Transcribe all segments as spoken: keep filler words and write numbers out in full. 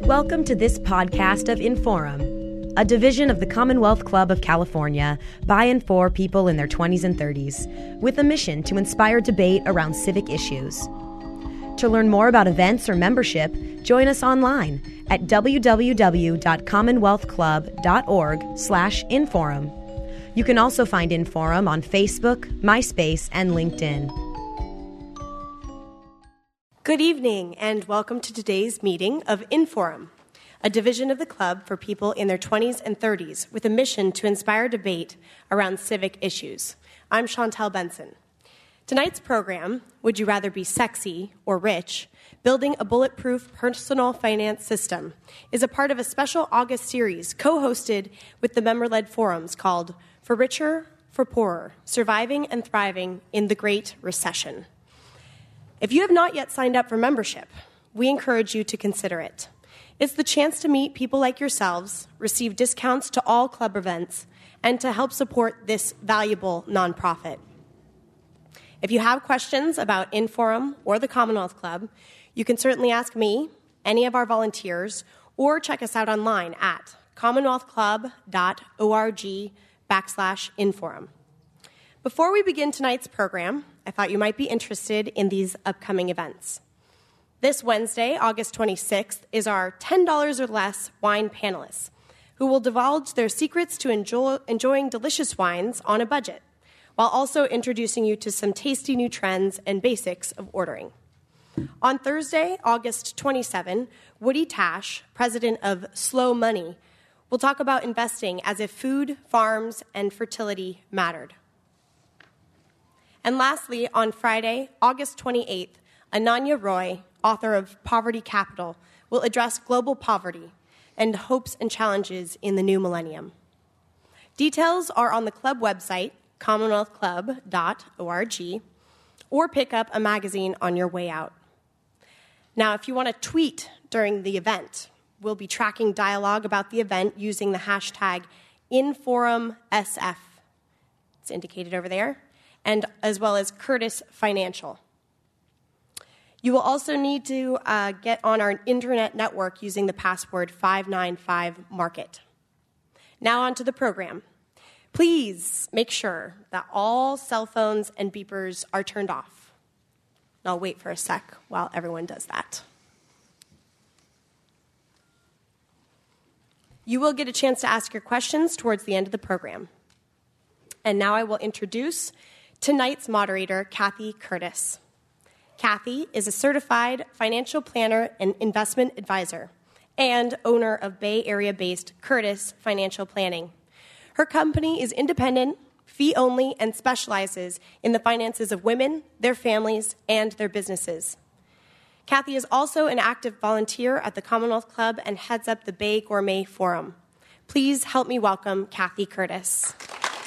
Welcome to this podcast of Inforum, a division of the Commonwealth Club of California by and for people in their twenties and thirties, with a mission to inspire debate around civic issues. To learn more about events or membership, join us online at w w w dot commonwealth club dot org slash inforum. You can also find Inforum on Facebook, MySpace, and LinkedIn. Good evening, and welcome to today's meeting of Inforum, a division of the club for people in their twenties and thirties with a mission to inspire debate around civic issues. I'm Chantel Benson. Tonight's program, Would You Rather Be Sexy or Rich? Building a Bulletproof Personal Finance System, is a part of a special August series co-hosted with the member-led forums called For Richer, for Poorer, Surviving and Thriving in the Great Recession. If you have not yet signed up for membership, we encourage you to consider it. It's the chance to meet people like yourselves, receive discounts to all club events, and to help support this valuable nonprofit. If you have questions about Inforum or the Commonwealth Club, you can certainly ask me, any of our volunteers, or check us out online at commonwealth club dot org backslash Inforum. Before we begin tonight's program, I thought you might be interested in these upcoming events. This Wednesday, August twenty-sixth, is our ten dollars or less wine panelists, who will divulge their secrets to enjoy, enjoying delicious wines on a budget, while also introducing you to some tasty new trends and basics of ordering. On Thursday, August twenty-seventh, Woody Tash, president of Slow Money, will talk about investing as if food, farms, and fertility mattered. And lastly, on Friday, August twenty-eighth, Ananya Roy, author of Poverty Capital, will address global poverty and hopes and challenges in the new millennium. Details are on the club website, commonwealth club dot org, or pick up a magazine on your way out. Now, if you want to tweet during the event, we'll be tracking dialogue about the event using the hashtag InforumSF. It's indicated over there, and as well as Curtis Financial. You will also need to uh, get on our internet network using the password five nine five market. Now on to the program. Please make sure that all cell phones and beepers are turned off. And I'll wait for a sec while everyone does that. You will get a chance to ask your questions towards the end of the program. And now I will introduce tonight's moderator, Kathy Curtis. Kathy is a certified financial planner and investment advisor and owner of Bay Area-based Curtis Financial Planning. Her company is independent, fee-only, and specializes in the finances of women, their families, and their businesses. Kathy is also an active volunteer at the Commonwealth Club and heads up the Bay Gourmet Forum. Please help me welcome Kathy Curtis.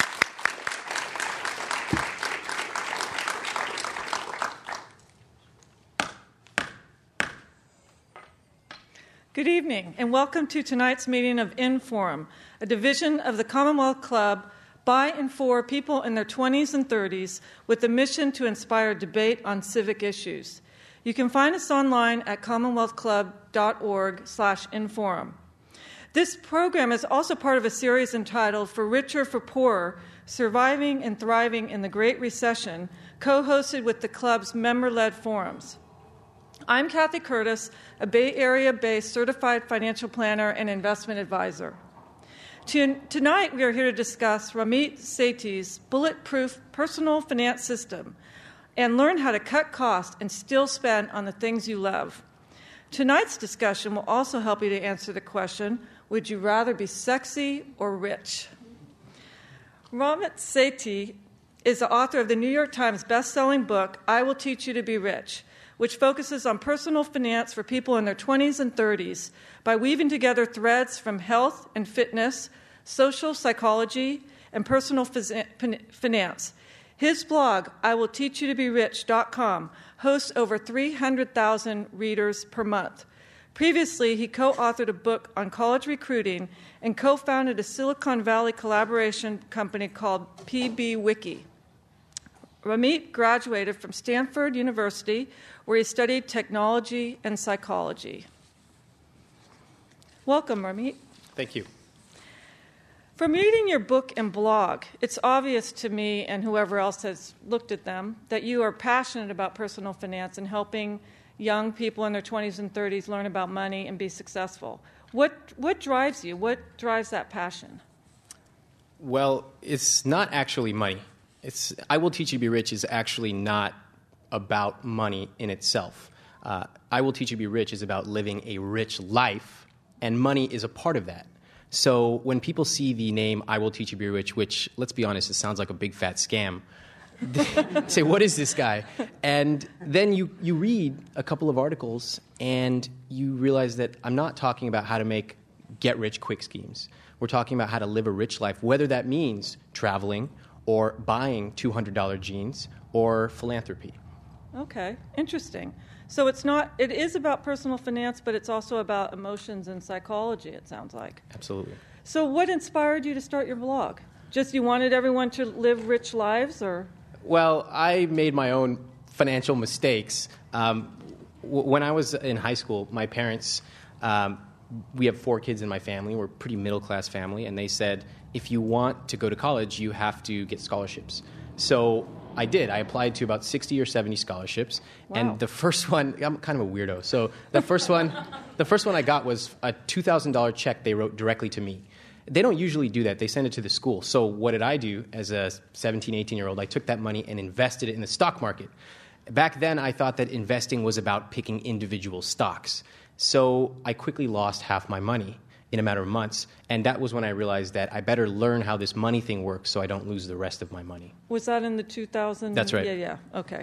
Good evening, and welcome to tonight's meeting of Inforum, a division of the Commonwealth Club by and for people in their twenties and thirties with a mission to inspire debate on civic issues. You can find us online at commonwealth club dot org slash Inforum. This program is also part of a series entitled For Richer, for Poorer, Surviving and Thriving in the Great Recession, co-hosted with the club's member-led forums. I'm Kathy Curtis, a Bay Area-based certified financial planner and investment advisor. Tonight, we are here to discuss Ramit Sethi's Bulletproof Personal Finance System and learn how to cut costs and still spend on the things you love. Tonight's discussion will also help you to answer the question, would you rather be sexy or rich? Ramit Sethi is the author of the New York Times best-selling book, I Will Teach You to Be Rich, which focuses on personal finance for people in their twenties and thirties by weaving together threads from health and fitness, social psychology, and personal finance. His blog, I will teach you to be rich dot com, hosts over three hundred thousand readers per month. Previously, he co-authored a book on college recruiting and co-founded a Silicon Valley collaboration company called P B Wiki. Ramit graduated from Stanford University, where he studied technology and psychology. Welcome, Ramit. Thank you. From reading your book and blog, it's obvious to me and whoever else has looked at them that you are passionate about personal finance and helping young people in their twenties and thirties learn about money and be successful. What what drives you? What drives that passion? Well, it's not actually money. It's I Will Teach You to Be Rich is actually not about money in itself. Uh, I Will Teach You to Be Rich is about living a rich life, and money is a part of that. So when people see the name I Will Teach You to Be Rich, which, let's be honest, it sounds like a big fat scam, they say, what is this guy? And then you, you read a couple of articles and you realize that I'm not talking about how to make get-rich-quick schemes. We're talking about how to live a rich life, whether that means traveling or buying two hundred dollars jeans or philanthropy. Okay, interesting. So it's not, it is about personal finance, but it's also about emotions and psychology, it sounds like. Absolutely. So what inspired you to start your blog? Just you wanted everyone to live rich lives, or? Well, I made my own financial mistakes. Um, w- when I was in high school, my parents, um, we have four kids in my family. We're a pretty middle-class family, and they said, if you want to go to college, you have to get scholarships. So I did. I applied to about sixty or seventy scholarships, wow. And the first one, I'm kind of a weirdo, so the first one, the first one I got was a two thousand dollars check they wrote directly to me. They don't usually do that. They send it to the school. So what did I do as a seventeen, eighteen-year-old? I took that money and invested it in the stock market. Back then, I thought that investing was about picking individual stocks. So I quickly lost half my money in a matter of months, and that was when I realized that I better learn how this money thing works so I don't lose the rest of my money. Was that in the two thousand? That's right. Yeah, yeah, okay.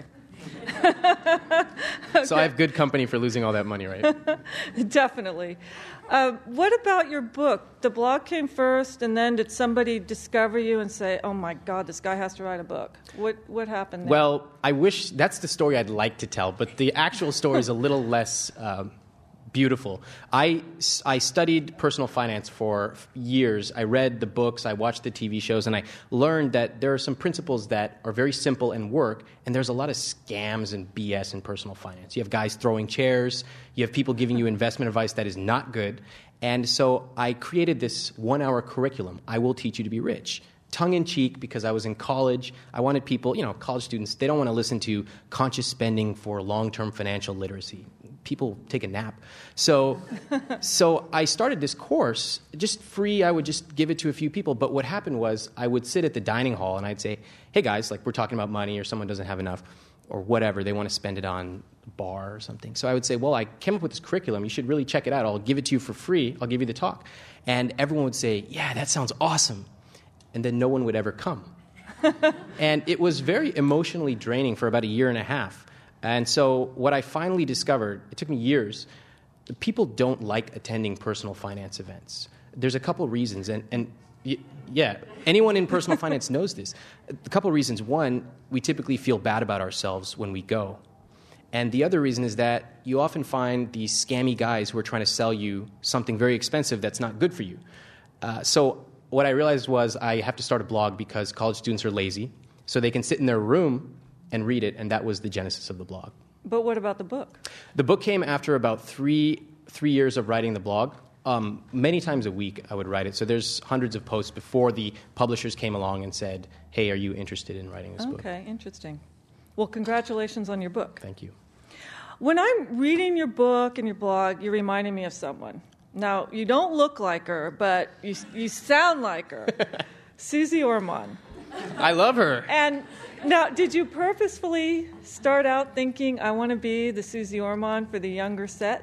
Okay. So I have good company for losing all that money, right? Definitely. Uh, what about your book? The blog came first, and then did somebody discover you and say, oh my God, this guy has to write a book? What what happened there? Well, I wish that's the story I'd like to tell, but the actual story is a little less um, beautiful. I, I studied personal finance for years. I read the books, I watched the T V shows, and I learned that there are some principles that are very simple and work, and there's a lot of scams and B S in personal finance. You have guys throwing chairs, you have people giving you investment advice that is not good, and so I created this one-hour curriculum, I Will Teach You to Be Rich. Tongue-in-cheek, because I was in college. I wanted people, you know, college students, they don't want to listen to conscious spending for long-term financial literacy. People take a nap. So so I started this course, just free. I would just give it to a few people. But what happened was I would sit at the dining hall and I'd say, hey, guys, like we're talking about money or someone doesn't have enough or whatever. They want to spend it on a bar or something. So I would say, well, I came up with this curriculum. You should really check it out. I'll give it to you for free. I'll give you the talk. And everyone would say, yeah, that sounds awesome. And then no one would ever come. And it was very emotionally draining for about a year and a half. And so what I finally discovered, it took me years, people don't like attending personal finance events. There's a couple reasons, and, and yeah, anyone in personal finance knows this. A couple reasons. One, we typically feel bad about ourselves when we go. And the other reason is that you often find these scammy guys who are trying to sell you something very expensive that's not good for you. Uh, so what I realized was I have to start a blog because college students are lazy, so they can sit in their room and read it, and that was the genesis of the blog. But what about the book? The book came after about three three years of writing the blog. Um, many times a week I would write it. So there's hundreds of posts before the publishers came along and said, hey, are you interested in writing this okay, book? Okay, interesting. Well, congratulations on your book. Thank you. When I'm reading your book and your blog, you're reminding me of someone. Now, you don't look like her, but you you sound like her. Susie Orman. I love her. And now, did you purposefully start out thinking, I want to be the Susie Orman for the younger set?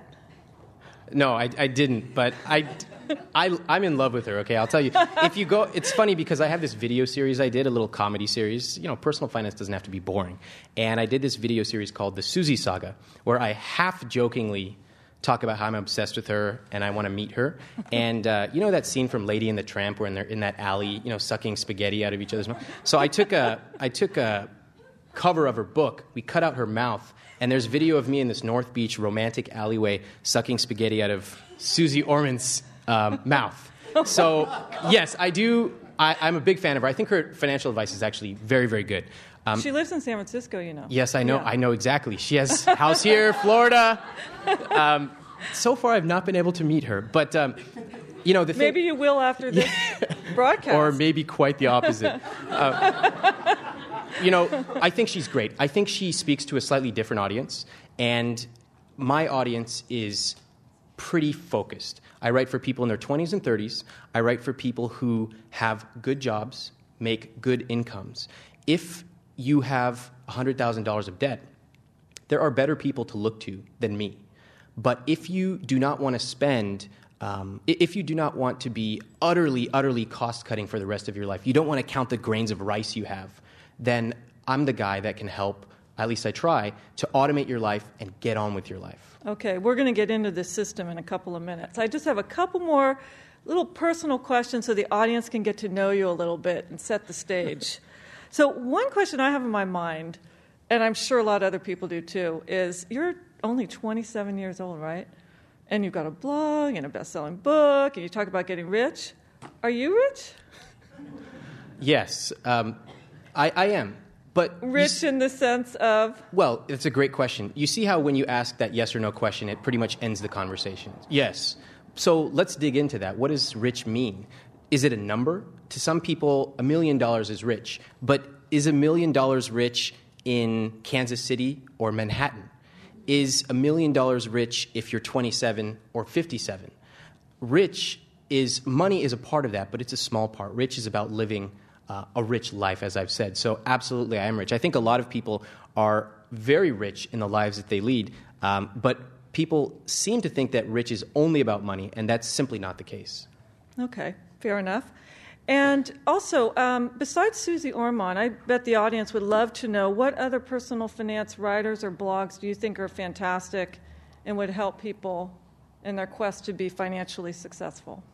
No, I, I didn't, but I, I, I'm in love with her, okay? I'll tell you. If you go, it's funny because I have this video series I did, a little comedy series. You know, personal finance doesn't have to be boring. And I did this video series called The Susie Saga, where I half-jokingly talk about how I'm obsessed with her and I want to meet her. And uh, you know that scene from Lady and the Tramp where they're in that alley, you know, sucking spaghetti out of each other's mouth? So I took a, I took a cover of her book. We cut out her mouth, and there's video of me in this North Beach romantic alleyway sucking spaghetti out of Susie Orman's um, mouth. So yes, I do. I, I'm a big fan of her. I think her financial advice is actually very, very good. Um, she lives in San Francisco, you know. Yes, I know. Yeah. I know exactly. She has a house here, Florida. Um, So far, I've not been able to meet her, but um, you know, the thing, maybe you will after this broadcast, or maybe quite the opposite. uh, you know, I think she's great. I think she speaks to a slightly different audience, and my audience is pretty focused. I write for people in their twenties and thirties. I write for people who have good jobs, make good incomes. If you have one hundred thousand dollars of debt, there are better people to look to than me. But if you do not want to spend, um, if you do not want to be utterly, utterly cost-cutting for the rest of your life, you don't want to count the grains of rice you have, then I'm the guy that can help, at least I try, to automate your life and get on with your life. Okay, we're going to get into this system in a couple of minutes. I just have a couple more little personal questions so the audience can get to know you a little bit and set the stage. So one question I have in my mind, and I'm sure a lot of other people do too, is you're only twenty-seven years old, right? And you've got a blog and a best-selling book, and you talk about getting rich. Are you rich? Yes, um, I, I am. But rich you, in the sense of? Well, it's a great question. You see how when you ask that yes or no question, it pretty much ends the conversation. Yes. So let's dig into that. What does rich mean? Is it a number? To some people, a million dollars is rich. But is a million dollars rich in Kansas City or Manhattan? Is a million dollars rich if you're twenty-seven or fifty-seven? Rich is, money is a part of that, but it's a small part. Rich is about living uh, a rich life, as I've said. So absolutely, I am rich. I think a lot of people are very rich in the lives that they lead, um, but people seem to think that rich is only about money, and that's simply not the case. Okay, fair enough. And also, um, besides Susie Orman, I bet the audience would love to know what other personal finance writers or blogs do you think are fantastic and would help people in their quest to be financially successful?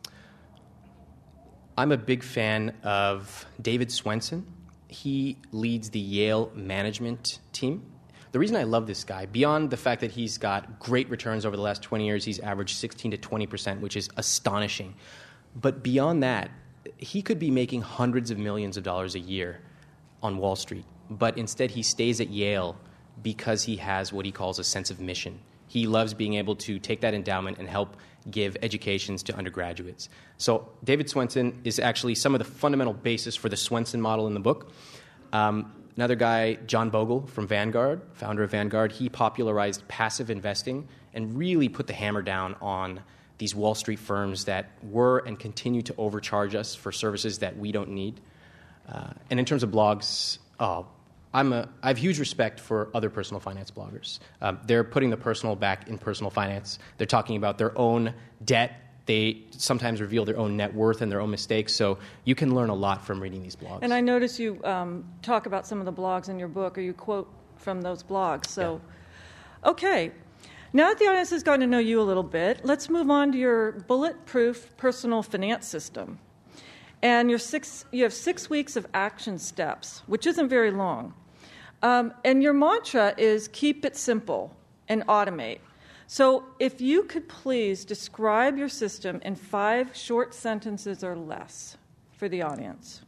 I'm a big fan of David Swensen. He leads the Yale management team. The reason I love this guy, beyond the fact that he's got great returns over the last twenty years, he's averaged sixteen to twenty percent, which is astonishing. But beyond that, he could be making hundreds of millions of dollars a year on Wall Street, but instead he stays at Yale because he has what he calls a sense of mission. He loves being able to take that endowment and help give educations to undergraduates. So David Swensen is actually some of the fundamental basis for the Swensen model in the book. Um, another guy, John Bogle from Vanguard, founder of Vanguard, he popularized passive investing and really put the hammer down on these Wall Street firms that were and continue to overcharge us for services that we don't need. Uh, and in terms of blogs, oh, I'm a, I have huge respect for other personal finance bloggers. Um, they're putting the personal back in personal finance. They're talking about their own debt. They sometimes reveal their own net worth and their own mistakes. So you can learn a lot from reading these blogs. And I notice you um, talk about some of the blogs in your book, or you quote from those blogs. So, yeah. Okay. Now that the audience has gotten to know you a little bit, let's move on to your bulletproof personal finance system. And your six, you have six weeks of action steps, which isn't very long. Um, and your mantra is keep it simple and automate. So if you could please describe your system in five short sentences or less for the audience.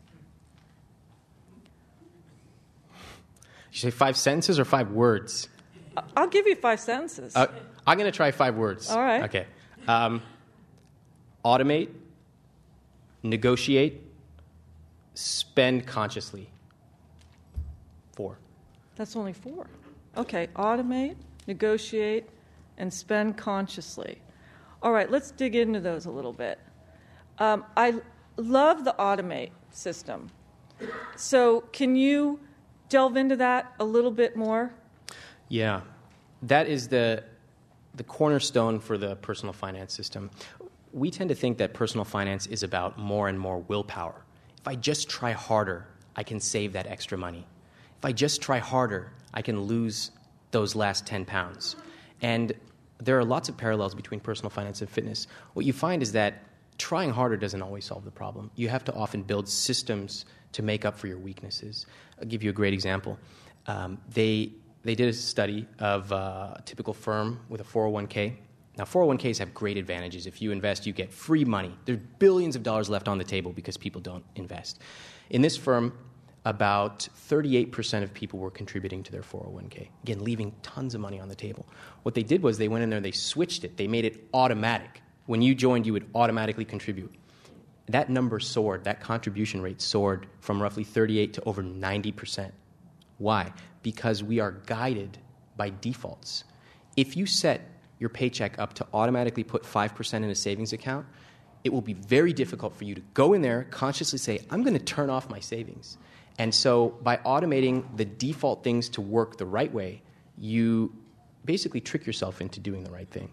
You say five sentences or five words? I'll give you five sentences. Uh, I'm going to try five words. All right. Okay. Um, automate, negotiate, spend consciously. Four. That's only four. Okay. Automate, negotiate, and spend consciously. All right. Let's dig into those a little bit. Um, I love the automate system. So can you delve into that a little bit more? Yeah, that is the the cornerstone for the personal finance system. We tend to think that personal finance is about more and more willpower. If I just try harder, I can save that extra money. If I just try harder, I can lose those last ten pounds. And there are lots of parallels between personal finance and fitness. What you find is that trying harder doesn't always solve the problem. You have to often build systems to make up for your weaknesses. I'll give you a great example. Um, they... They did a study of uh, a typical firm with a four oh one k. Now, four oh one k's have great advantages. If you invest, you get free money. There's billions of dollars left on the table because people don't invest. In this firm, about thirty-eight percent of people were contributing to their four oh one k. Again, leaving tons of money on the table. What they did was they went in there and they switched it. They made it automatic. When you joined, you would automatically contribute. That number soared. That contribution rate soared from roughly thirty-eight to over ninety percent. Why? Because we are guided by defaults. If you set your paycheck up to automatically put five percent in a savings account, it will be very difficult for you to go in there, consciously say, I'm going to turn off my savings. And so by automating the default things to work the right way, you basically trick yourself into doing the right thing.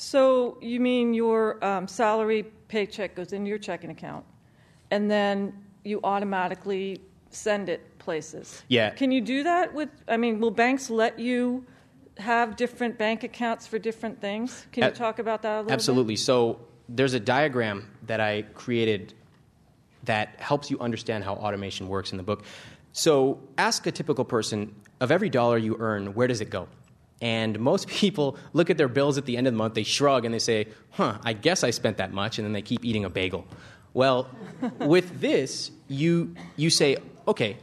So you mean your um, salary paycheck goes into your checking account, and then you automatically send it places? Yeah. Can you do that with, I mean, will banks let you have different bank accounts for different things? Can you uh, talk about that a little absolutely. bit? Absolutely. So there's a diagram that I created that helps you understand how automation works in the book. So ask a typical person, of every dollar you earn, where does it go? And most people look at their bills at the end of the month, they shrug, and they say, huh, I guess I spent that much, and then they keep eating a bagel. Well, with this, you you say, okay,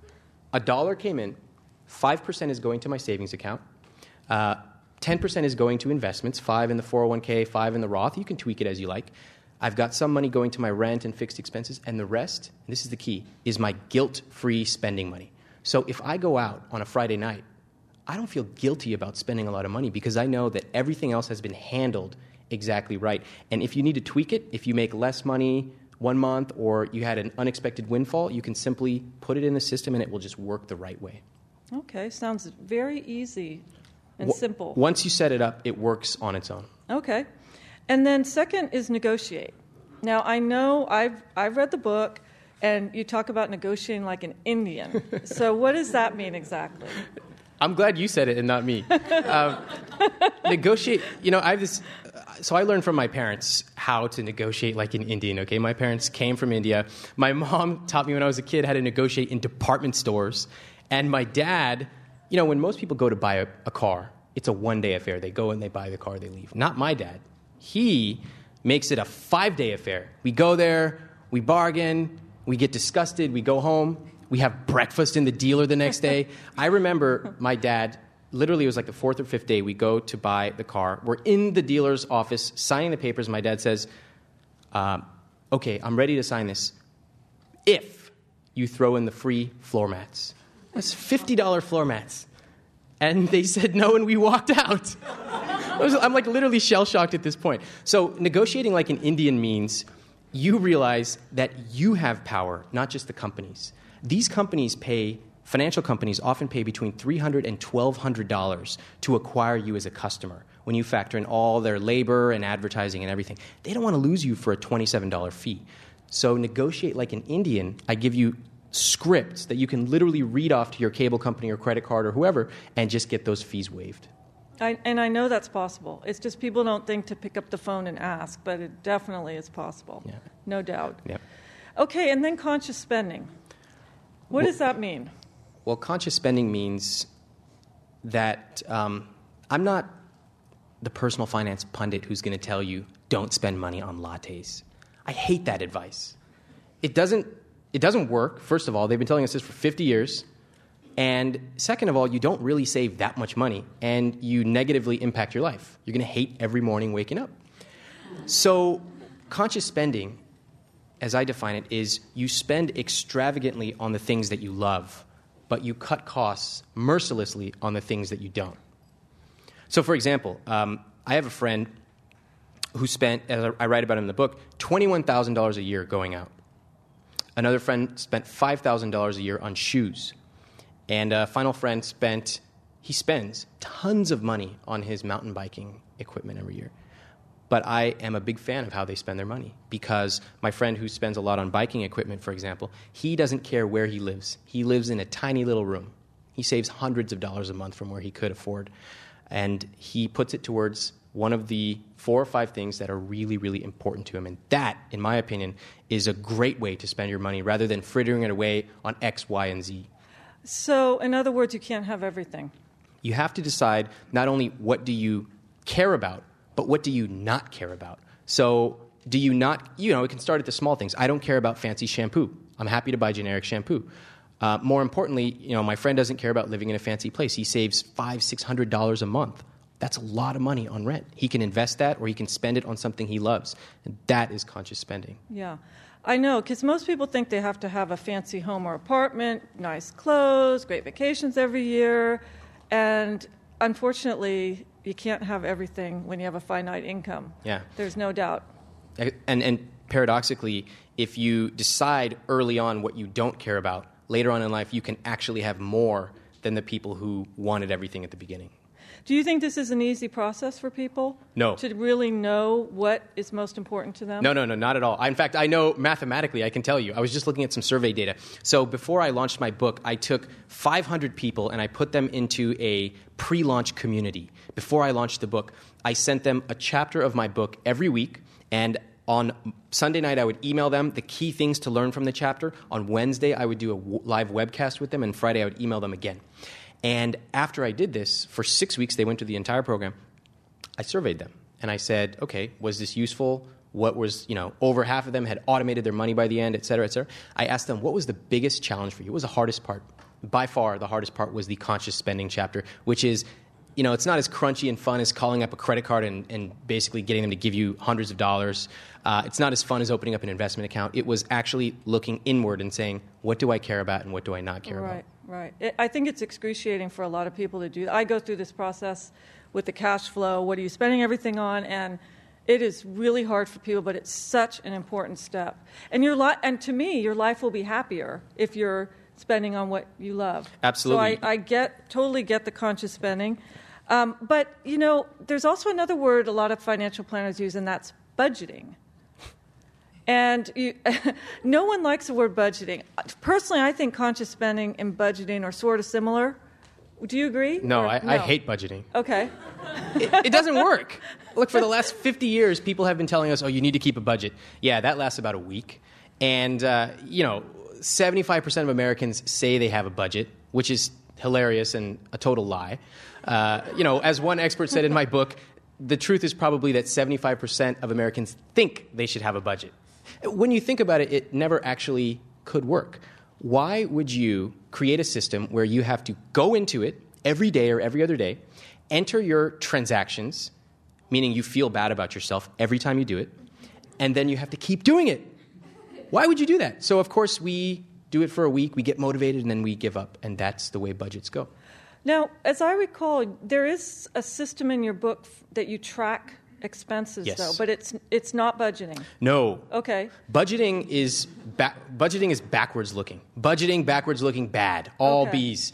a dollar came in, five percent is going to my savings account, uh, ten percent is going to investments, five in the four oh one k, five in the Roth. You can tweak it as you like. I've got some money going to my rent and fixed expenses, and the rest, and this is the key, is my guilt-free spending money. So if I go out on a Friday night, I don't feel guilty about spending a lot of money because I know that everything else has been handled exactly right. And if you need to tweak it, if you make less money one month or you had an unexpected windfall, you can simply put it in the system and it will just work the right way. Okay, sounds very easy and w- simple. Once you set it up, it works on its own. Okay. And then second is negotiate. Now, I know I've I've read the book, and you talk about negotiating like an Indian. So what does that mean exactly? I'm glad you said it and not me. um, negotiate, you know, I have this, so I learned from my parents how to negotiate like an Indian, okay? My parents came from India. My mom taught me when I was a kid how to negotiate in department stores. And my dad, you know, when most people go to buy a, a car, it's a one-day affair. They go and they buy the car, they leave. Not my dad. He makes it a five-day affair. We go there, we bargain, we get disgusted, we go home. We have breakfast in the dealer the next day. I remember my dad, literally it was like the fourth or fifth day, we go to buy the car. We're in the dealer's office signing the papers. My dad says, um, okay, I'm ready to sign this if you throw in the free floor mats. That's fifty dollars floor mats. And they said no, and we walked out. I was, I'm like literally shell-shocked at this point. So negotiating like an Indian means you realize that you have power, not just the companies. These companies pay, financial companies often pay between three hundred dollars and twelve hundred dollars to acquire you as a customer when you factor in all their labor and advertising and everything. They don't want to lose you for a twenty-seven dollars fee. So negotiate like an Indian. I give you scripts that you can literally read off to your cable company or credit card or whoever and just get those fees waived. I, and I know that's possible. It's just people don't think to pick up the phone and ask, but it definitely is possible. Yeah. No doubt. Yeah. Okay, and then conscious spending. What well, does that mean? Well, conscious spending means that um, I'm not the personal finance pundit who's going to tell you don't spend money on lattes. I hate that advice. It doesn't, it doesn't work, first of all. They've been telling us this for fifty years. And second of all, you don't really save that much money, and you negatively impact your life. You're going to hate every morning waking up. So conscious spending, as I define it, is you spend extravagantly on the things that you love, but you cut costs mercilessly on the things that you don't. So, for example, um, I have a friend who spent, as I write about in the book, twenty-one thousand dollars a year going out. Another friend spent five thousand dollars a year on shoes. And a final friend spent, he spends tons of money on his mountain biking equipment every year. But I am a big fan of how they spend their money because my friend who spends a lot on biking equipment, for example, he doesn't care where he lives. He lives in a tiny little room. He saves hundreds of dollars a month from where he could afford. And he puts it towards one of the four or five things that are really, really important to him. And that, in my opinion, is a great way to spend your money rather than frittering it away on X, Y, and Z. So, in other words, you can't have everything. You have to decide not only what do you care about, but what do you not care about. So do you not, you know, it can start at the small things. I don't care about fancy shampoo. I'm happy to buy generic shampoo. Uh, more importantly, you know, my friend doesn't care about living in a fancy place. He saves five, six hundred dollars a month. That's a lot of money on rent. He can invest that, or he can spend it on something he loves, and that is conscious spending. Yeah, I know, because most people think they have to have a fancy home or apartment, nice clothes, great vacations every year, and unfortunately, you can't have everything when you have a finite income. Yeah, there's no doubt. And and paradoxically, if you decide early on what you don't care about, later on in life, you can actually have more than the people who wanted everything at the beginning. Do you think this is an easy process for people? No. To really know what is most important to them? No, no, no, not at all. In fact, I know mathematically, I can tell you. I was just looking at some survey data. So before I launched my book, I took five hundred people and I put them into a pre-launch community. Before I launched the book, I sent them a chapter of my book every week, and on Sunday night, I would email them the key things to learn from the chapter. On Wednesday, I would do a w- live webcast with them, and Friday, I would email them again. And after I did this, for six weeks, they went through the entire program. I surveyed them, and I said, okay, was this useful? What was, you know, over half of them had automated their money by the end, et cetera, et cetera. I asked them, what was the biggest challenge for you? What was the hardest part? By far, the hardest part was the conscious spending chapter, which is, you know, it's not as crunchy and fun as calling up a credit card and, and basically getting them to give you hundreds of dollars. Uh, it's not as fun as opening up an investment account. It was actually looking inward and saying, what do I care about and what do I not care right, about? Right, right. I think it's excruciating for a lot of people to do. I go through this process with the cash flow. What are you spending everything on? And it is really hard for people, but it's such an important step. And your li- and to me, your life will be happier if you're spending on what you love. Absolutely. So I, I get totally get the conscious spending. Um, but, you know, there's also another word a lot of financial planners use, and that's budgeting. And you, no one likes the word budgeting. Personally, I think conscious spending and budgeting are sort of similar. Do you agree? No, or, I, no? I hate budgeting. Okay. It, it doesn't work. Look, for the last fifty years, people have been telling us, oh, you need to keep a budget. Yeah, that lasts about a week. And, uh, you know, seventy-five percent of Americans say they have a budget, which is hilarious and a total lie. Uh, you know, as one expert said in my book, the truth is probably that seventy-five percent of Americans think they should have a budget. When you think about it, it never actually could work. Why would you create a system where you have to go into it every day or every other day, enter your transactions, meaning you feel bad about yourself every time you do it, and then you have to keep doing it? Why would you do that? So, of course, we do it for a week, we get motivated, and then we give up, and that's the way budgets go. Now, as I recall, there is a system in your book that you track expenses, yes. though, but it's it's not budgeting. No. Okay. Budgeting is ba- budgeting is backwards looking. Budgeting backwards looking bad. All okay. B's.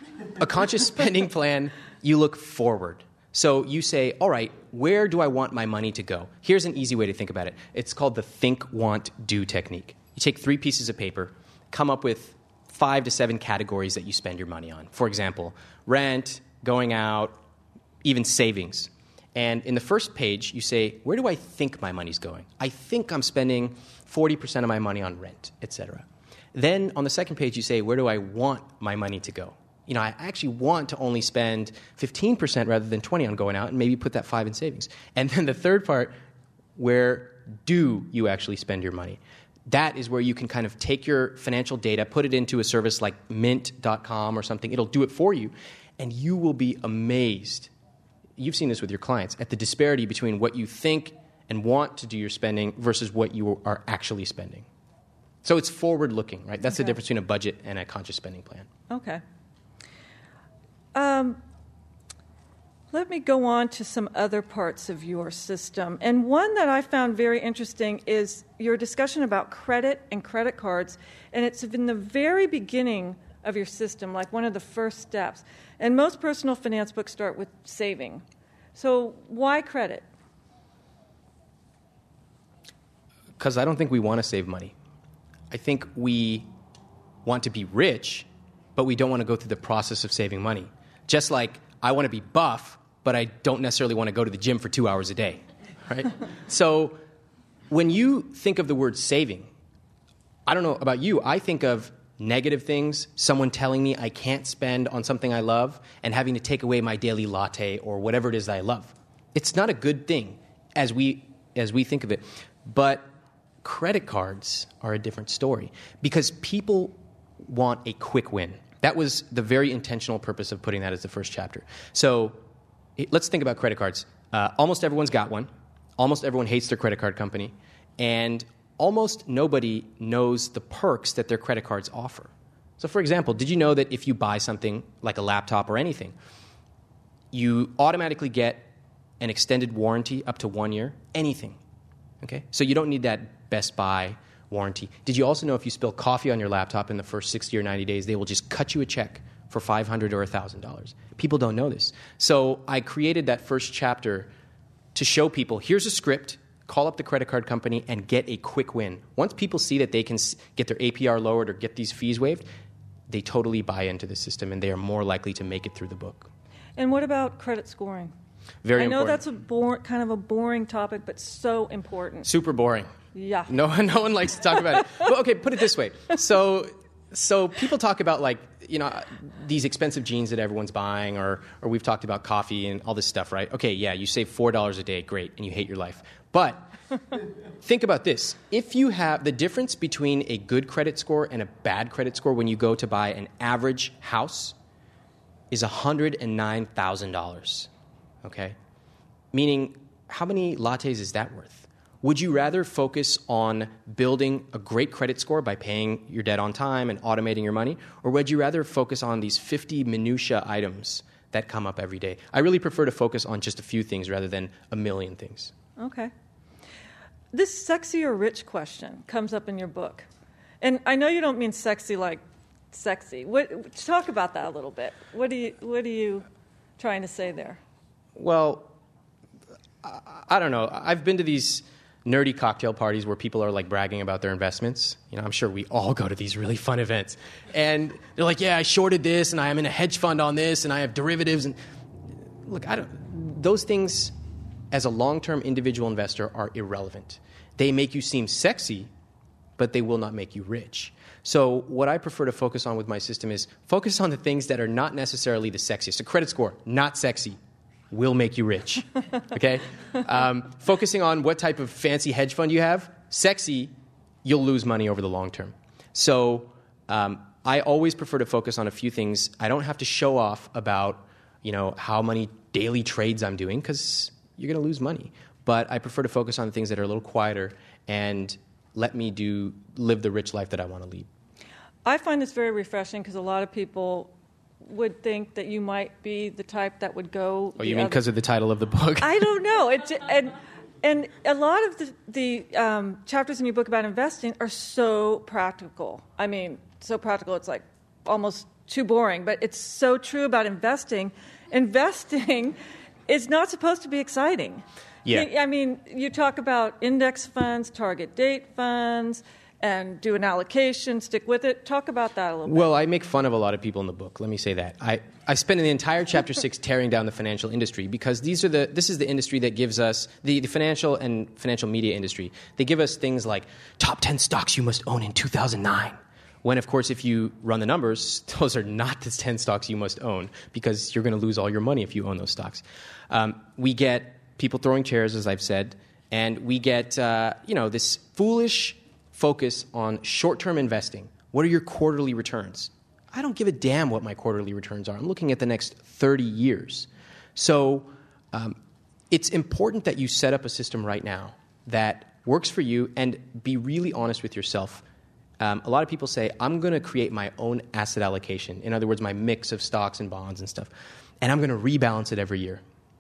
A conscious spending plan, you look forward. So you say, all right, where do I want my money to go? Here's an easy way to think about it. It's called the think, want, do technique. You take three pieces of paper, come up with five to seven categories that you spend your money on. For example, rent, going out, even savings. And in the first page, you say, where do I think my money's going? I think I'm spending forty percent of my money on rent, et cetera. Then on the second page, you say, where do I want my money to go? You know, I actually want to only spend fifteen percent rather than twenty on going out, and maybe put that five in savings. And then the third part, where do you actually spend your money? That is where you can kind of take your financial data, put it into a service like mint dot com or something. It'll do it for you, and you will be amazed. You've seen this with your clients, at the disparity between what you think and want to do your spending versus what you are actually spending. So it's forward-looking, right? That's okay. The difference between a budget and a conscious spending plan. Okay. Um, let me go on to some other parts of your system. And one that I found very interesting is your discussion about credit and credit cards. And it's in the very beginning of your system, like one of the first steps. And most personal finance books start with saving. So why credit? Because I don't think we want to save money. I think we want to be rich, but we don't want to go through the process of saving money. Just like I want to be buff, but I don't necessarily want to go to the gym for two hours a day, right? So when you think of the word saving, I don't know about you, I think of negative things, someone telling me I can't spend on something I love and having to take away my daily latte or whatever it is that I love. It's not a good thing as we as we think of it. But credit cards are a different story because people want a quick win. That was the very intentional purpose of putting that as the first chapter. So let's think about credit cards. Uh, almost everyone's got one. Almost everyone hates their credit card company. And almost nobody knows the perks that their credit cards offer. So for example, did you know that if you buy something like a laptop or anything, you automatically get an extended warranty up to one year? Anything. Okay? So you don't need that Best Buy warranty. Did you also know if you spill coffee on your laptop in the first sixty or ninety days, they will just cut you a check for five hundred dollars or one thousand dollars? People don't know this. So I created that first chapter to show people, here's a script, call up the credit card company and get a quick win. Once people see that they can get their A P R lowered or get these fees waived, they totally buy into the system and they are more likely to make it through the book. And what about credit scoring? Very I know important. that's a bore, kind of a boring topic, but so important. Super boring. Yeah. No, no one likes to talk about it. Well, okay, put it this way. So, so people talk about like, you know, these expensive jeans that everyone's buying, or or we've talked about coffee and all this stuff, right? Okay, yeah, you save four dollars a day, great, and you hate your life. But think about this. If you have the difference between a good credit score and a bad credit score when you go to buy an average house is one hundred nine thousand dollars, okay? Meaning, how many lattes is that worth? Would you rather focus on building a great credit score by paying your debt on time and automating your money? Or would you rather focus on these fifty minutia items that come up every day? I really prefer to focus on just a few things rather than a million things. Okay. This sexy or rich question comes up in your book. And I know you don't mean sexy like sexy. What, talk about that a little bit. What do you, what are you trying to say there? Well, I, I don't know. I've been to these nerdy cocktail parties where people are like bragging about their investments. You know, I'm sure we all go to these really fun events. And they're like, yeah, I shorted this and I am in a hedge fund on this and I have derivatives. And look, I don't, those things as a long-term individual investor are irrelevant. They make you seem sexy, but they will not make you rich. So what I prefer to focus on with my system is focus on the things that are not necessarily the sexiest. A credit score, not sexy, will make you rich, okay? Um, focusing on what type of fancy hedge fund you have, sexy, you'll lose money over the long term. So um, I always prefer to focus on a few things. I don't have to show off about, you know, how many daily trades I'm doing because you're going to lose money. But I prefer to focus on the things that are a little quieter and let me do live the rich life that I want to lead. I find this very refreshing because a lot of people would think that you might be the type that would go. Oh, you mean because of the title of the book? I don't know. It, and and a lot of the, the um, chapters in your book about investing are so practical. I mean, so practical. It's like almost too boring, but it's so true about investing. Investing is not supposed to be exciting. Yeah. I mean, you talk about index funds, target date funds, and do an allocation, stick with it. Talk about that a little bit. Well, I make fun of a lot of people in the book. Let me say that. I, I spend the entire chapter six tearing down the financial industry because these are the this is the industry that gives us, the, the financial and financial media industry, they give us things like top ten stocks you must own in two thousand nine. When, of course, if you run the numbers, those are not the ten stocks you must own because you're going to lose all your money if you own those stocks. Um, we get people throwing chairs, as I've said, and we get, uh, you know, this foolish focus on short-term investing. What are your quarterly returns? I don't give a damn what my quarterly returns are. I'm looking at the next thirty years. So um, it's important that you set up a system right now that works for you and be really honest with yourself. Um, a lot of people say, I'm going to create my own asset allocation. In other words, my mix of stocks and bonds and stuff. And I'm going to rebalance it every year.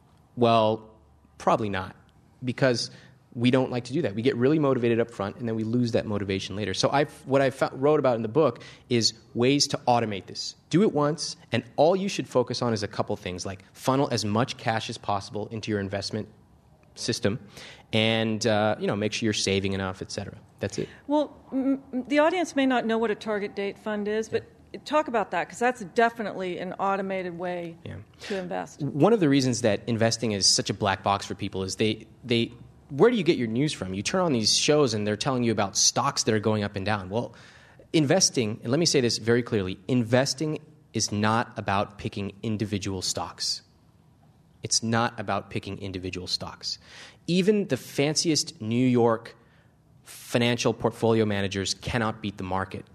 Well, probably not, because we don't like to do that. We get really motivated up front, and then we lose that motivation later. So I've, what I wrote about in the book is ways to automate this. Do it once, and all you should focus on is a couple things, like funnel as much cash as possible into your investment system, and uh, you know, make sure you're saving enough, et cetera. That's it. Well, m- the audience may not know what a target date fund is, but talk about that, because that's definitely an automated way yeah. to invest. One of the reasons that investing is such a black box for people is they they where do you get your news from? You turn on these shows and they're telling you about stocks that are going up and down. Well, investing, and let me say this very clearly, investing is not about picking individual stocks. It's not about picking individual stocks. Even the fanciest New York financial portfolio managers cannot beat the market.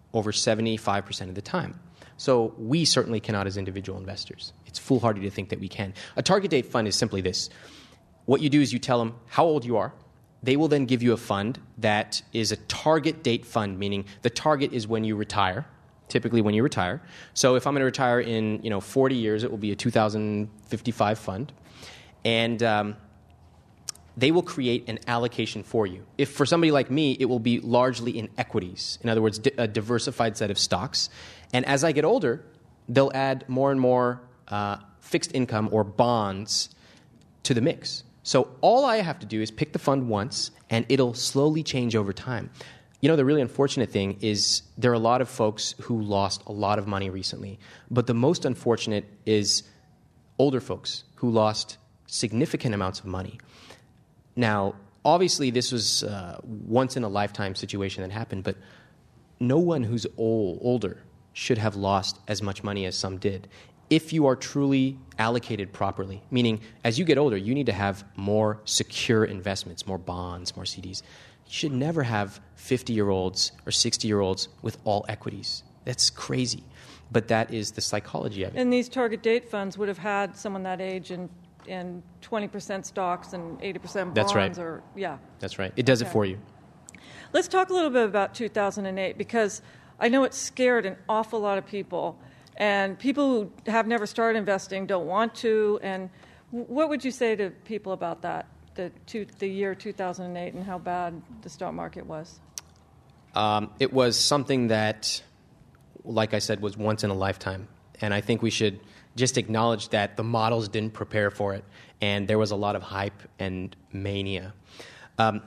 over seventy-five percent of the time. So we certainly cannot as individual investors. It's foolhardy to think that we can. A target date fund is simply this. What you do is you tell them how old you are. They will then give you a fund that is a target date fund, meaning the target is when you retire, typically when you retire. So if I'm going to retire in you know forty years, it will be a two thousand fifty-five fund. And um, they will create an allocation for you. If for somebody like me, it will be largely in equities. In other words, di- a diversified set of stocks. And as I get older, they'll add more and more uh, fixed income or bonds to the mix. So all I have to do is pick the fund once, and it'll slowly change over time. You know, the really unfortunate thing is there are a lot of folks who lost a lot of money recently. But the most unfortunate is older folks who lost significant amounts of money. Now, obviously, this was a once-in-a-lifetime situation that happened, but no one who's old, older should have lost as much money as some did. If you are truly allocated properly, meaning as you get older, you need to have more secure investments, more bonds, more C Ds. You should never have fifty-year-olds or sixty-year-olds with all equities. That's crazy. But that is the psychology of it. And these target date funds would have had someone that age and and twenty percent stocks and eighty percent bonds. That's right. Or, yeah. That's right. It does okay. it for you. Let's talk a little bit about two thousand eight, because I know it scared an awful lot of people. And people who have never started investing don't want to. And what would you say to people about that, the, two, the year two thousand eight, and how bad the stock market was? Um, it was something that, like I said, was once in a lifetime. And I think we should just acknowledge that the models didn't prepare for it, and there was a lot of hype and mania. Um,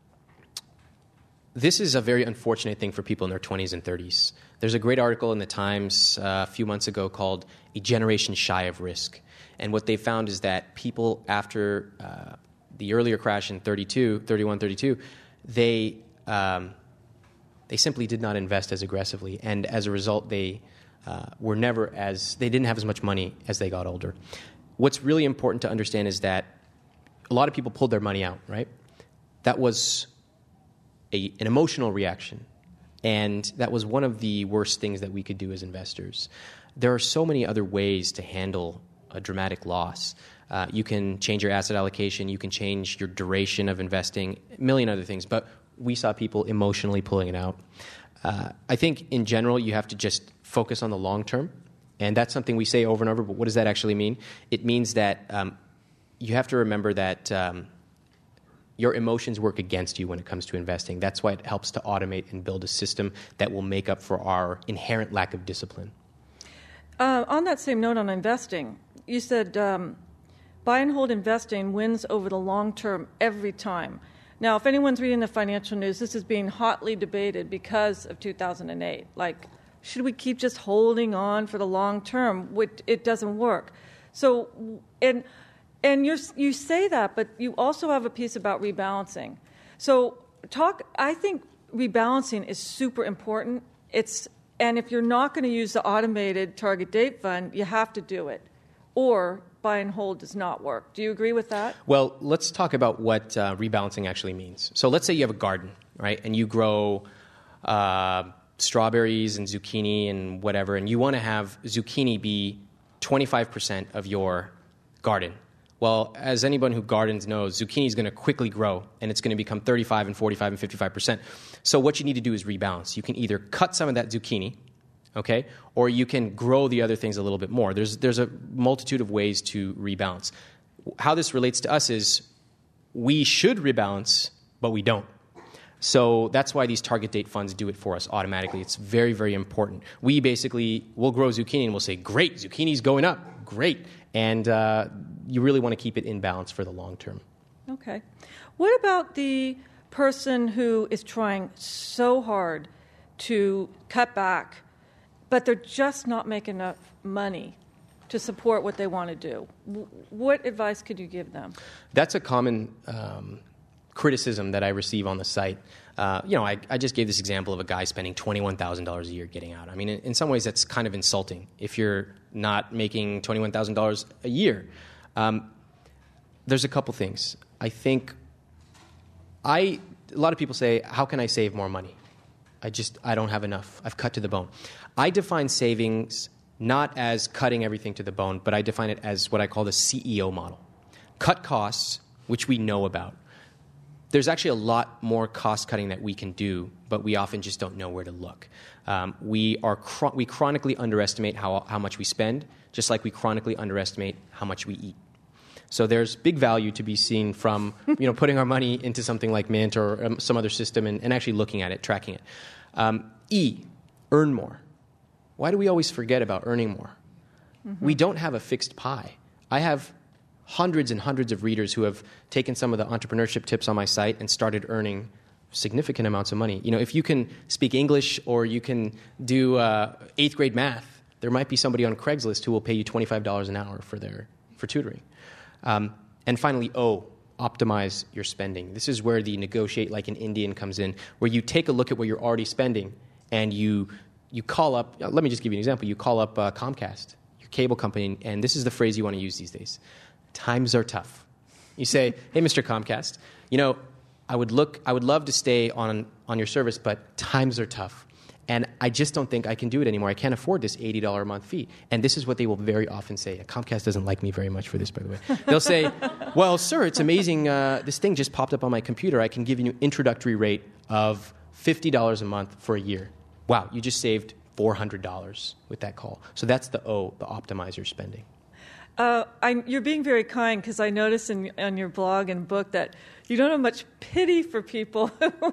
this is a very unfortunate thing for people in their twenties and thirties. There's a great article in the Times uh, a few months ago called A Generation Shy of Risk. And what they found is that people after uh, the earlier crash in thirty-two, thirty-one, thirty-two, they, um, they simply did not invest as aggressively. And as a result, they uh, were never as, they didn't have as much money as they got older. What's really important to understand is that a lot of people pulled their money out, right? That was a, an emotional reaction. And that was one of the worst things that we could do as investors. There are so many other ways to handle a dramatic loss. Uh, you can change your asset allocation. You can change your duration of investing, a million other things. But we saw people emotionally pulling it out. Uh, I think in general, you have to just focus on the long term. And that's something we say over and over. But what does that actually mean? It means that um, you have to remember that um, your emotions work against you when it comes to investing. That's why it helps to automate and build a system that will make up for our inherent lack of discipline. Uh, on that same note on investing, you said um, buy and hold investing wins over the long term every time. Now, if anyone's reading the financial news, this is being hotly debated because of two thousand eight. Like, should we keep just holding on for the long term? It doesn't work. So, and... And you're, you say that, but you also have a piece about rebalancing. So talk. I think rebalancing is super important. It's and if you're not going to use the automated target date fund, you have to do it, or buy and hold does not work. Do you agree with that? Well, let's talk about what uh, rebalancing actually means. So let's say you have a garden, right, and you grow uh, strawberries and zucchini and whatever, and you want to have zucchini be twenty-five percent of your garden. Well, as anyone who gardens knows, zucchini is going to quickly grow, and it's going to become thirty-five and forty-five and fifty-five percent. So what you need to do is rebalance. You can either cut some of that zucchini, okay, or you can grow the other things a little bit more. There's there's a multitude of ways to rebalance. How this relates to us is we should rebalance, but we don't. So that's why these target date funds do it for us automatically. It's very, very important. We basically will grow zucchini and we'll say, great, zucchini's going up, great. And uh, you really want to keep it in balance for the long term. Okay. What about the person who is trying so hard to cut back, but they're just not making enough money to support what they want to do? What advice could you give them? That's a common um, criticism that I receive on the site. Uh, you know, I, I just gave this example of a guy spending twenty-one thousand dollars a year getting out. I mean, in, in some ways, that's kind of insulting if you're not making twenty-one thousand dollars a year. Um, there's a couple things. I think I a lot of people say, how can I save more money? I just, I don't have enough. I've cut to the bone. I define savings not as cutting everything to the bone, but I define it as what I call the C E O model. Cut costs, which we know about. There's actually a lot more cost cutting that we can do, but we often just don't know where to look. Um, we are chro- we chronically underestimate how, how much we spend, just like we chronically underestimate how much we eat. So there's big value to be seen from you know putting our money into something like Mint or um, some other system and, and actually looking at it, tracking it. Um, E, earn more. Why do we always forget about earning more? Mm-hmm. We don't have a fixed pie. I have hundreds and hundreds of readers who have taken some of the entrepreneurship tips on my site and started earning significant amounts of money. You know, if you can speak English or you can do uh, eighth grade math, there might be somebody on Craigslist who will pay you twenty-five dollars an hour for their for tutoring. Um, and finally, O, optimize your spending. This is where the negotiate like an Indian comes in, where you take a look at what you're already spending and you you call up, let me just give you an example, you call up uh, Comcast, your cable company, and this is the phrase you want to use these days. Times are tough. You say, hey, Mister Comcast, you know, I would look, I would love to stay on, on your service, but times are tough. And I just don't think I can do it anymore. I can't afford this eighty dollars a month fee. And this is what they will very often say. Comcast doesn't like me very much for this, by the way. They'll say, well, sir, it's amazing. Uh, this thing just popped up on my computer. I can give you an introductory rate of fifty dollars a month for a year. Wow, you just saved four hundred dollars with that call. So that's the O, the optimize your spending. Uh, I'm, you're being very kind because I noticed in, on your blog and book that you don't have much pity for people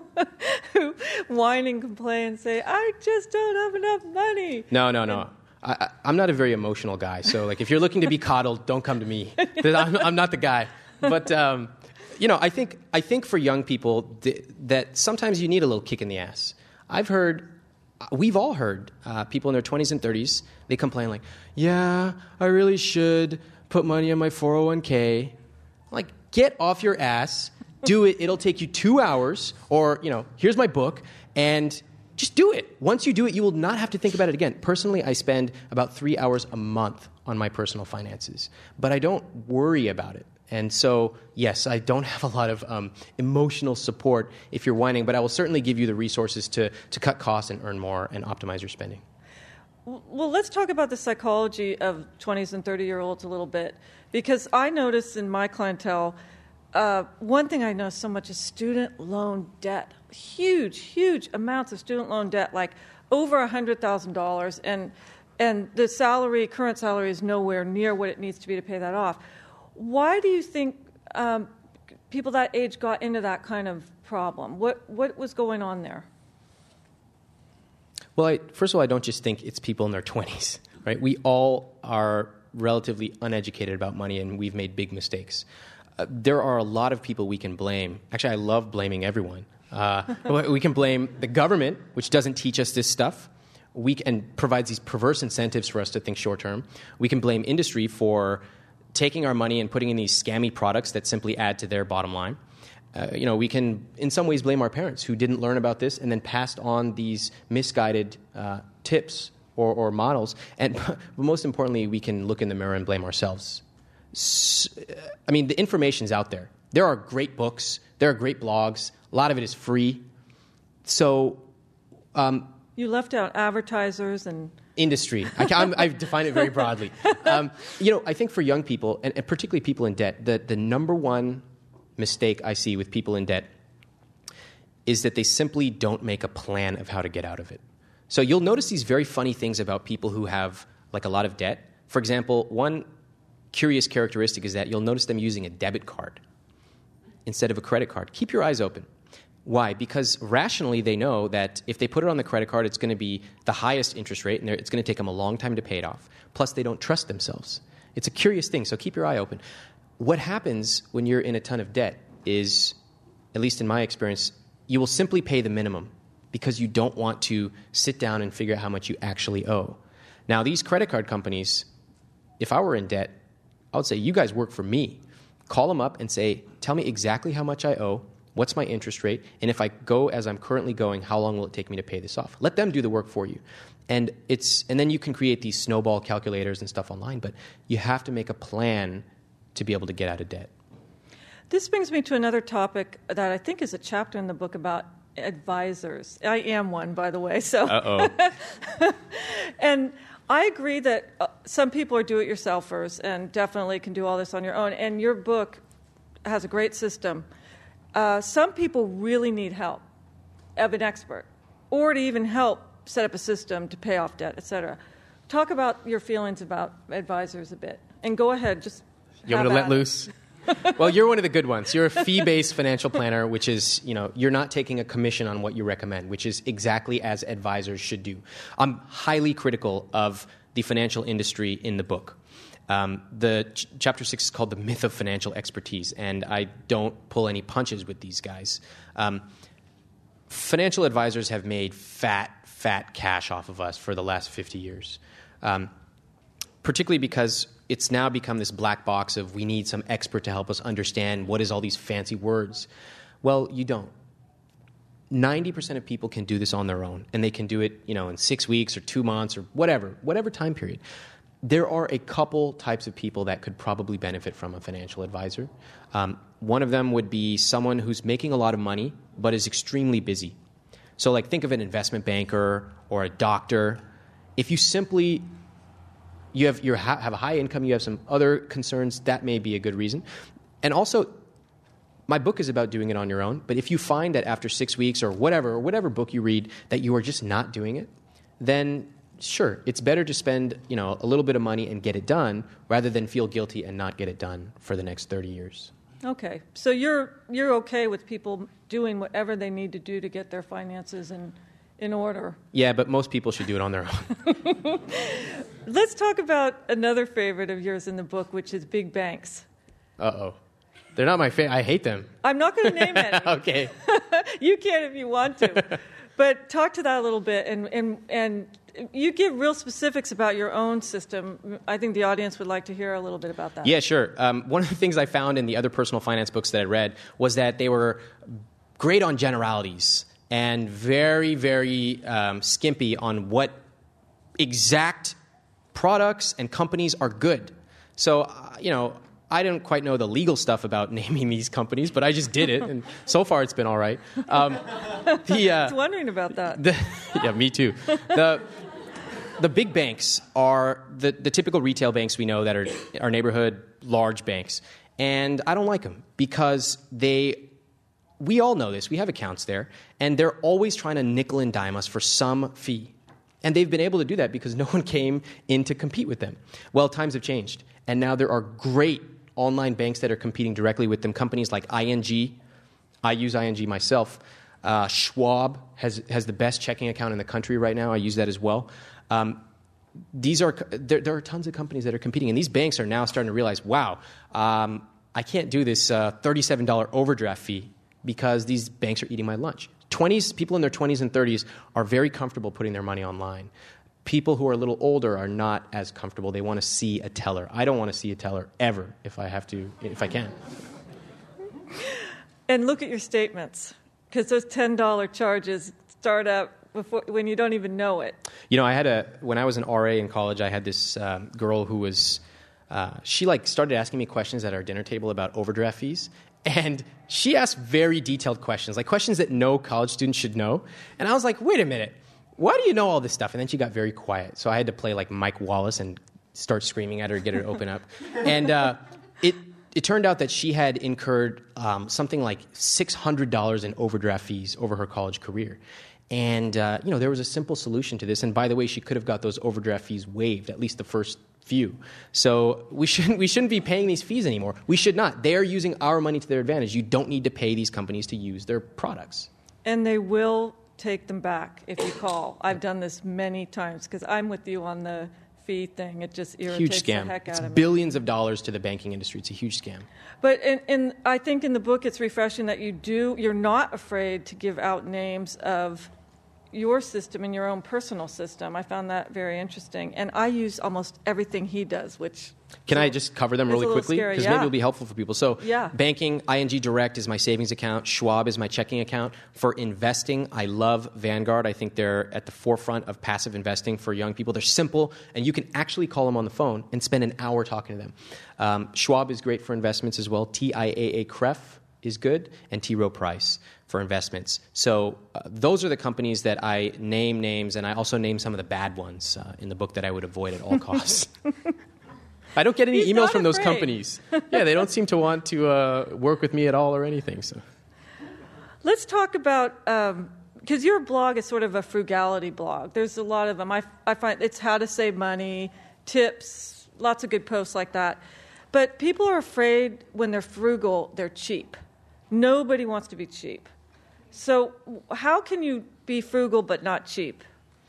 who whine and complain and say, I just don't have enough money. No, no, no. I, I, I'm not a very emotional guy. So like, if you're looking to be coddled, don't come to me. I'm, I'm not the guy. But, um, you know, I think, I think for young people th- that sometimes you need a little kick in the ass. I've heard... We've all heard uh, people in their twenties and thirties, they complain like, yeah, I really should put money in my four oh one k. Like, get off your ass, do it. It'll take you two hours, or, you know, here's my book, and just do it. Once you do it, you will not have to think about it again. Personally, I spend about three hours a month on my personal finances, but I don't worry about it. And so, yes, I don't have a lot of um, emotional support if you're whining, but I will certainly give you the resources to, to cut costs and earn more and optimize your spending. Well, let's talk about the psychology of twenties and thirty-year-olds a little bit, because I notice in my clientele, uh, one thing I know so much is student loan debt. Huge, huge amounts of student loan debt, like over one hundred thousand dollars, and and the salary, current salary, is nowhere near what it needs to be to pay that off. Why do you think um, people that age got into that kind of problem? What what was going on there? Well, I, first of all, I don't just think it's people in their twenties, right? We all are relatively uneducated about money, and we've made big mistakes. Uh, there are a lot of people we can blame. Actually, I love blaming everyone. Uh, we can blame the government, which doesn't teach us this stuff. We can, and provides these perverse incentives for us to think short term. We can blame industry for taking our money and putting in these scammy products that simply add to their bottom line. Uh, you know, we can, in some ways, blame our parents who didn't learn about this and then passed on these misguided uh, tips or, or models. And but most importantly, we can look in the mirror and blame ourselves. So, I mean, the information's out there. There are great books. There are great blogs. A lot of it is free. So... Um, you left out advertisers and... Industry. I, I'm, I've defined it very broadly. Um, you know, I think for young people, and, and particularly people in debt, the, the number one mistake I see with people in debt is that they simply don't make a plan of how to get out of it. So you'll notice these very funny things about people who have like a lot of debt. For example, one curious characteristic is that you'll notice them using a debit card instead of a credit card. Keep your eyes open. Why? Because rationally they know that if they put it on the credit card, it's going to be the highest interest rate, and it's going to take them a long time to pay it off. Plus, they don't trust themselves. It's a curious thing, so keep your eye open. What happens when you're in a ton of debt is, at least in my experience, you will simply pay the minimum because you don't want to sit down and figure out how much you actually owe. Now, these credit card companies, if I were in debt, I would say, you guys work for me. Call them up and say, tell me exactly how much I owe. What's my interest rate? And if I go as I'm currently going, how long will it take me to pay this off? Let them do the work for you. And it's and then you can create these snowball calculators and stuff online, but you have to make a plan to be able to get out of debt. This brings me to another topic that I think is a chapter in the book about advisors. I am one, by the way. So, Uh-oh. And I agree that uh, some people are do-it-yourselfers and definitely can do all this on your own. And your book has a great system. Uh, some people really need help of an expert, or to even help set up a system to pay off debt, et cetera. Talk about your feelings about advisors a bit. And go ahead, just You want me to let loose? Well, you're one of the good ones. You're a fee-based financial planner, which is, you know, you're not taking a commission on what you recommend, which is exactly as advisors should do. I'm highly critical of the financial industry in the book. Um, the ch- chapter six is called The Myth of Financial Expertise, and I don't pull any punches with these guys. Um, financial advisors have made fat, fat cash off of us for the last fifty years, um, particularly because it's now become this black box of we need some expert to help us understand what is all these fancy words. Well, you don't. ninety percent of people can do this on their own, and they can do it, you know, in six weeks or two months or whatever, whatever time period. There are a couple types of people that could probably benefit from a financial advisor. Um, one of them would be someone who's making a lot of money but is extremely busy. So, like, think of an investment banker or a doctor. If you simply you have you have a high income, you have some other concerns, that may be a good reason. And also, my book is about doing it on your own. But if you find that after six weeks or whatever, or whatever book you read, that you are just not doing it, then sure, it's better to spend, you know, a little bit of money and get it done rather than feel guilty and not get it done for the next thirty years. Okay. So you're you're okay with people doing whatever they need to do to get their finances in, in order? Yeah, but most people should do it on their own. Let's talk about another favorite of yours in the book, which is big banks. Uh-oh. They're not my favorite. I hate them. I'm not going to name any. Okay. You can if you want to. But talk to that a little bit, and, and, and you give real specifics about your own system. I think the audience would like to hear a little bit about that. Yeah, sure. Um, one of the things I found in the other personal finance books that I read was that they were great on generalities and very, very um, skimpy on what exact products and companies are good. So, uh, you know, I didn't quite know the legal stuff about naming these companies, but I just did it, and so far it's been all right. Um, the, uh, I was wondering about that. The, yeah, me too. The the big banks are the, the typical retail banks we know that are our neighborhood large banks, and I don't like them because they. We all know this. We have accounts there, and they're always trying to nickel and dime us for some fee. And they've been able to do that because no one came in to compete with them. Well, times have changed, and now there are great online banks that are competing directly with them, companies like I N G. I use I N G myself. Uh, Schwab has has the best checking account in the country right now. I use that as well. Um, these are there, there are tons of companies that are competing, and these banks are now starting to realize, wow, um, I can't do this uh, thirty-seven dollars overdraft fee because these banks are eating my lunch. twenties, people in their twenties and thirties are very comfortable putting their money online. People who are a little older are not as comfortable. They want to see a teller. I don't want to see a teller ever if I have to, if I can. And look at your statements, because those ten dollars charges start up before when you don't even know it. You know, I had a when I was an R A in college, I had this um, girl who was uh, she like started asking me questions at our dinner table about overdraft fees. And she asked very detailed questions, like questions that no college student should know. And I was like, wait a minute, why do you know all this stuff? And then she got very quiet. So I had to play like Mike Wallace and start screaming at her to get her to open up. And uh, it it turned out that she had incurred um, something like six hundred dollars in overdraft fees over her college career. And, uh, you know, there was a simple solution to this. And by the way, she could have got those overdraft fees waived, at least the first few. So we shouldn't we shouldn't be paying these fees anymore. We should not. They are using our money to their advantage. You don't need to pay these companies to use their products. And they will take them back if you call. I've done this many times because I'm with you on the fee thing. It just irritates huge scam. the heck out it's of me. Billions of dollars to the banking industry. It's a huge scam. But in, in, I think in the book it's refreshing that you do, you're not afraid to give out names of your system and your own personal system. I found that very interesting. And I use almost everything he does, which... Can I just cover them really quickly? Because yeah. maybe it'll be helpful for people. So yeah. banking, I N G Direct is my savings account. Schwab is my checking account. For investing, I love Vanguard. I think they're at the forefront of passive investing for young people. They're simple, and you can actually call them on the phone and spend an hour talking to them. Um, Schwab is great for investments as well. T I A A C R E F. is good, and T. Rowe Price for investments. So uh, those are the companies that I name names, and I also name some of the bad ones uh, in the book that I would avoid at all costs. I don't get any He's emails not from those afraid. companies. Yeah, they don't seem to want to uh, work with me at all or anything. So Let's talk about, because your blog is sort of a frugality blog. There's a lot of them. I, I find it's how to save money, tips, lots of good posts like that. But people are afraid when they're frugal, they're cheap. Nobody wants to be cheap. So how can you be frugal but not cheap?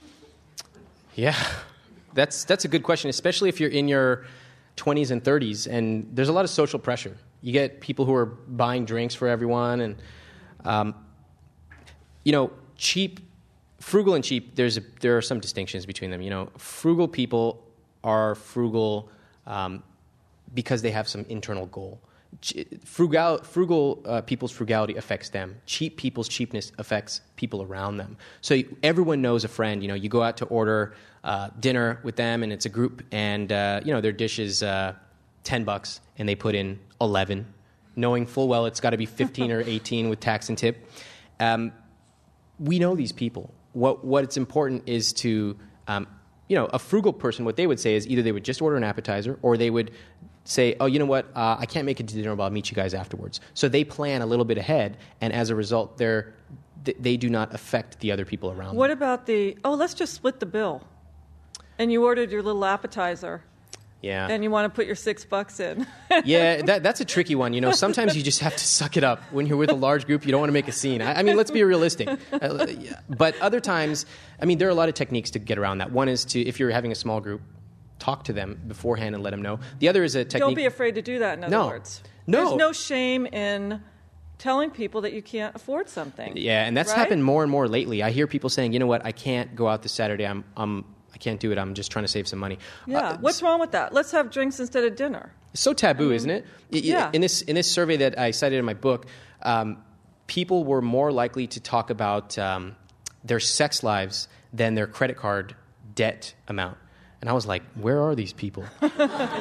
yeah, that's that's a good question, especially if you're in your twenties and thirties, and there's a lot of social pressure. You get people who are buying drinks for everyone, and um, you know, cheap, frugal and cheap. There's a, there are some distinctions between them. You know, frugal people are frugal um, because they have some internal goal. Frugal, frugal uh, people's frugality affects them. Cheap people's cheapness affects people around them. So you, everyone knows a friend. You know, you go out to order uh, dinner with them, and it's a group, and uh, you know their dish is uh, ten bucks, and they put in eleven, knowing full well it's got to be fifteen or eighteen with tax and tip. Um, we know these people. What what's important is to um, you know, a frugal person. What they would say is either they would just order an appetizer, or they would say, oh, you know what, uh, I can't make it to dinner, but I'll meet you guys afterwards. So they plan a little bit ahead, and as a result, they're, they do not affect the other people around What them. about the, oh, let's just split the bill. And you ordered your little appetizer, Yeah, and you want to put your six bucks in. yeah, that, that's a tricky one. You know, sometimes you just have to suck it up. When you're with a large group, you don't want to make a scene. I, I mean, let's be realistic. Uh, yeah. But other times, I mean, there are a lot of techniques to get around that. One is to, if you're having a small group, talk to them beforehand and let them know. The other is a technique. Don't be afraid to do that, in other No. words. No. There's no shame in telling people that you can't afford something. Yeah, and that's right? happened more and more lately. I hear people saying, you know what, I can't go out this Saturday. I'm, I'm, I can't do it. I'm just trying to save some money. Yeah. Uh, What's wrong with that? Let's have drinks instead of dinner. It's so taboo, isn't it? I- I- yeah. In this in this survey that I cited in my book, um, people were more likely to talk about um, their sex lives than their credit card debt amount. And I was like, where are these people? but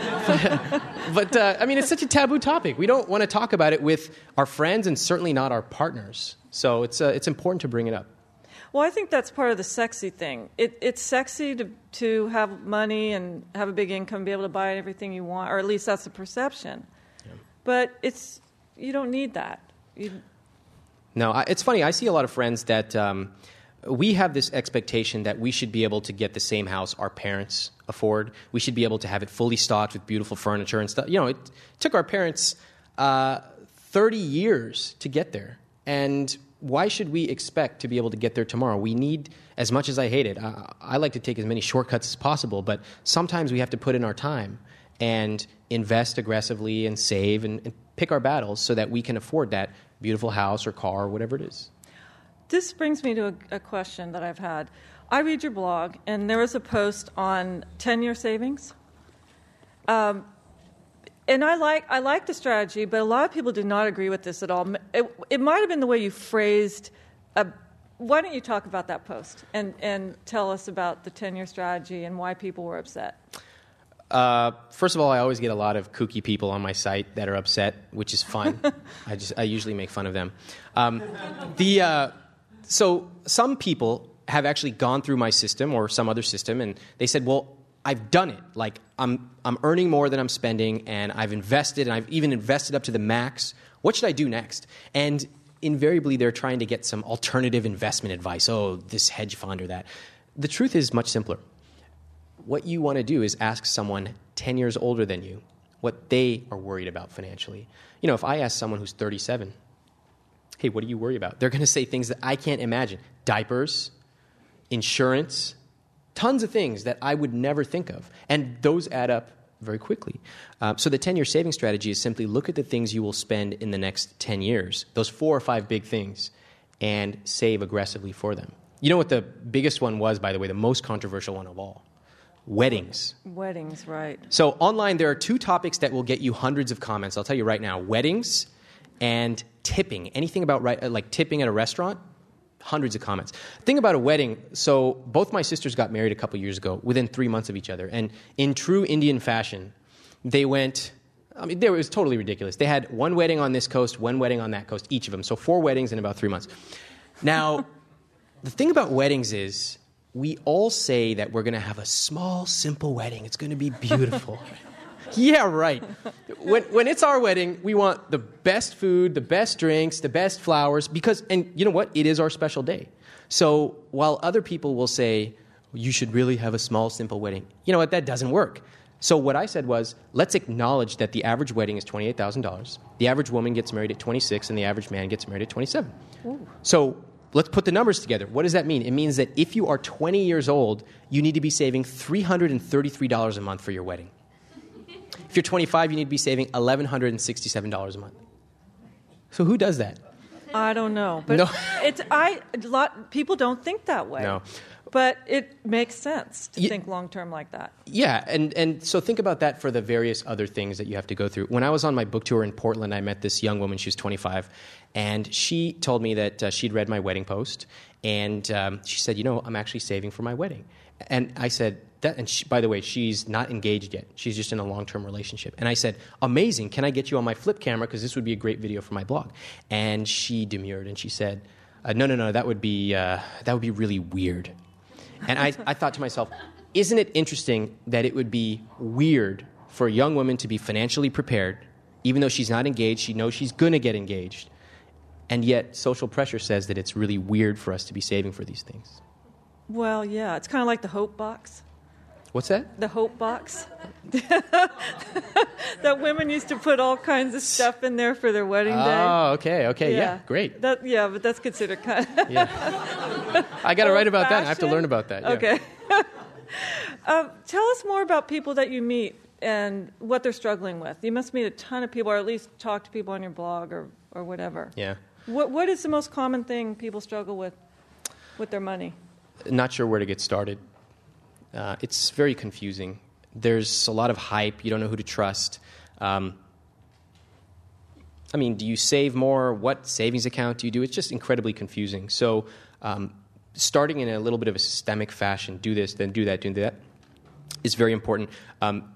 but uh, I mean, it's such a taboo topic. We don't want to talk about it with our friends, and certainly not our partners. So it's uh, it's important to bring it up. Well, I think that's part of the sexy thing. It, it's sexy to to have money and have a big income, be able to buy everything you want, or at least that's the perception. Yeah. But it's you don't need that. You, No, I, it's funny. I see a lot of friends that um, we have this expectation that we should be able to get the same house our parents afford. We should be able to have it fully stocked with beautiful furniture and stuff. You know, it took our parents uh, thirty years to get there. And why should we expect to be able to get there tomorrow? We need, as much as I hate it, I, I like to take as many shortcuts as possible, but sometimes we have to put in our time and invest aggressively and save and, and pick our battles so that we can afford that beautiful house or car or whatever it is. This brings me to a, a question that I've had. I read your blog, and there was a post on ten-year savings. Um, and I like I like the strategy, but a lot of people do not agree with this at all. It, it might have been the way you phrased. A, why don't you talk about that post and, and tell us about the ten-year strategy and why people were upset? Uh, first of all, I always get a lot of kooky people on my site that are upset, which is fun. I just I usually make fun of them. Um, the uh, so some people have actually gone through my system or some other system, and they said, "Well, I've done it. Like I'm I'm earning more than I'm spending, and I've invested, and I've even invested up to the max. What should I do next?" And invariably, they're trying to get some alternative investment advice. Oh, this hedge fund or that. The truth is much simpler. What you want to do is ask someone ten years older than you what they are worried about financially. You know, if I ask someone who's thirty-seven, hey, what do you worry about? They're going to say things that I can't imagine. Diapers, insurance, tons of things that I would never think of. And those add up very quickly. Uh, so the ten-year saving strategy is simply look at the things you will spend in the next ten years, those four or five big things, and save aggressively for them. You know what the biggest one was, by the way, the most controversial one of all? Weddings. Weddings, right. So online, there are two topics that will get you hundreds of comments. I'll tell you right now, weddings and tipping. Anything about right, like tipping at a restaurant, hundreds of comments. Thing about a wedding, so both my sisters got married a couple years ago within three months of each other. And in true Indian fashion, they went I mean, it was totally ridiculous. They had one wedding on this coast, one wedding on that coast, each of them. So four weddings in about three months. Now, the thing about weddings is we all say that we're going to have a small, simple wedding. It's going to be beautiful. Yeah, right. When when it's our wedding, we want the best food, the best drinks, the best flowers, because, and you know what? It is our special day. So while other people will say, you should really have a small, simple wedding, you know what? That doesn't work. So what I said was, let's acknowledge that the average wedding is twenty-eight thousand dollars. The average woman gets married at twenty-six, and the average man gets married at twenty-seven. Ooh. So let's put the numbers together. What does that mean? It means that if you are twenty years old, you need to be saving three hundred thirty-three dollars a month for your wedding. If you're twenty-five, you need to be saving one thousand one hundred sixty-seven dollars a month. So who does that? I don't know, but no. it's I a lot people don't think that way. No. But it makes sense to Yeah. think long-term like that. Yeah, and, and so think about that for the various other things that you have to go through. When I was on my book tour in Portland, I met this young woman. She was twenty-five, and she told me that uh, she'd read my wedding post, and um, she said, you know, I'm actually saving for my wedding. And I said, that, and she, by the way, she's not engaged yet. She's just in a long-term relationship. And I said, amazing, can I get you on my flip camera? Because this would be a great video for my blog. And she demurred, and she said, uh, no, no, no, that would be uh, that would be really weird. And I, I thought to myself, isn't it interesting that it would be weird for a young woman to be financially prepared, even though she's not engaged, she knows she's going to get engaged, and yet social pressure says that it's really weird for us to be saving for these things. Well, yeah, it's kind of like the hope box. What's that? The hope box. That women used to put all kinds of stuff in there for their wedding day. Oh, okay, okay, yeah, yeah great. That, yeah, but that's considered kind of... Yeah. I got to write about that. I have to learn about that. Yeah. Okay. um, tell us more about people that you meet and what they're struggling with. You must meet a ton of people, or at least talk to people on your blog or, or whatever. Yeah. What What is the most common thing people struggle with with their money? Not sure where to get started. Uh, it's very confusing. There's a lot of hype. You don't know who to trust. Um, I mean, do you save more? What savings account do you do? It's just incredibly confusing. So um, starting in a little bit of a systemic fashion, do this, then do that, do that, is very important. Um,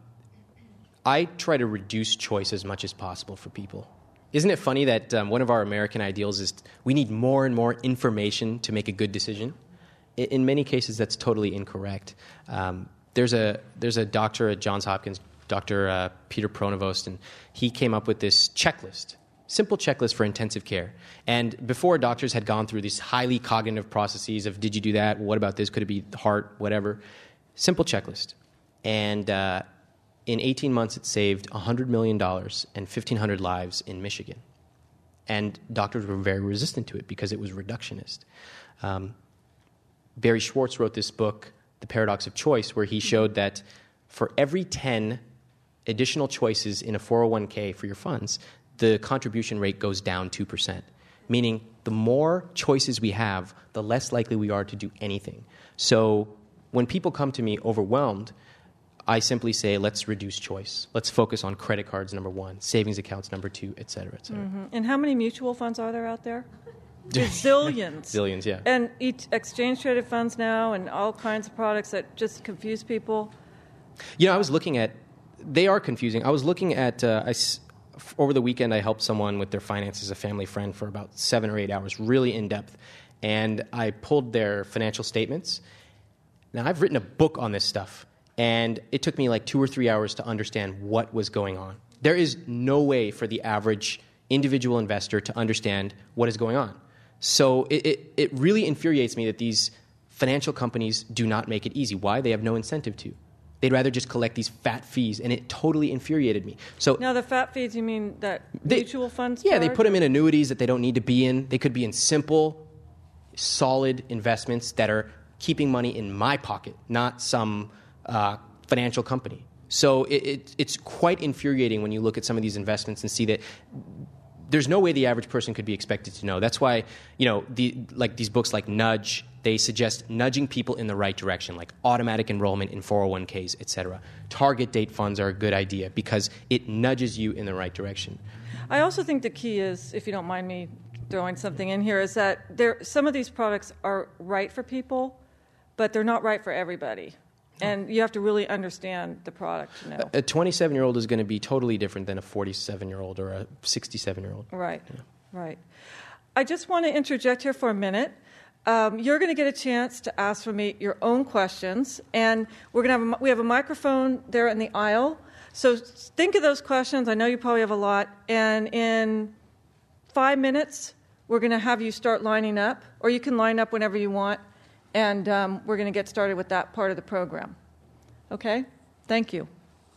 I try to reduce choice as much as possible for people. Isn't it funny that um, one of our American ideals is we need more and more information to make a good decision? In many cases, that's totally incorrect. Um, there's a there's a doctor at Johns Hopkins, Doctor Uh, Peter Pronovost, and he came up with this checklist, simple checklist for intensive care. And before, doctors had gone through these highly cognitive processes of, did you do that? What about this? Could it be the heart? Whatever. Simple checklist. And uh, in eighteen months, it saved one hundred million dollars and fifteen hundred lives in Michigan. And doctors were very resistant to it because it was reductionist. Um, Barry Schwartz wrote this book, The Paradox of Choice, where he showed that for every ten additional choices in a four oh one k for your funds, the contribution rate goes down two percent, meaning the more choices we have, the less likely we are to do anything. So when people come to me overwhelmed, I simply say, let's reduce choice. Let's focus on credit cards, number one, savings accounts, number two, et cetera, et cetera. Mm-hmm. And how many mutual funds are there out there? Zillions. Zillions, yeah. And each exchange-traded funds now and all kinds of products that just confuse people. You know, I was looking at, they are confusing. I was looking at, uh, I, over the weekend, I helped someone with their finances, a family friend, for about seven or eight hours, really in-depth. And I pulled their financial statements. Now, I've written a book on this stuff, and it took me like two or three hours to understand what was going on. There is no way for the average individual investor to understand what is going on. So it, it, it really infuriates me that these financial companies do not make it easy. Why? They have no incentive to. They'd rather just collect these fat fees, and it totally infuriated me. So now the fat fees, you mean that they, mutual funds? Yeah, charge? they put them in annuities that they don't need to be in. They could be in simple, solid investments that are keeping money in my pocket, not some uh, financial company. So it, it, it's quite infuriating when you look at some of these investments and see that there's no way the average person could be expected to know. That's why, you know, the, like these books like Nudge, they suggest nudging people in the right direction, like automatic enrollment in four oh one k's, et cetera. Target date funds are a good idea because it nudges you in the right direction. I also think the key is, if you don't mind me throwing something in here, is that there some of these products are right for people, but they're not right for everybody. And you have to really understand the product to know. A twenty-seven-year-old is going to be totally different than a forty-seven-year-old or a sixty-seven-year-old. Right, yeah. right. I just want to interject here for a minute. Um, you're going to get a chance to ask for me your own questions, and we're going to have a, we have a microphone there in the aisle. So think of those questions. I know you probably have a lot, and in five minutes, we're going to have you start lining up, or you can line up whenever you want, and um, we're going to get started with that part of the program. Okay? Thank you.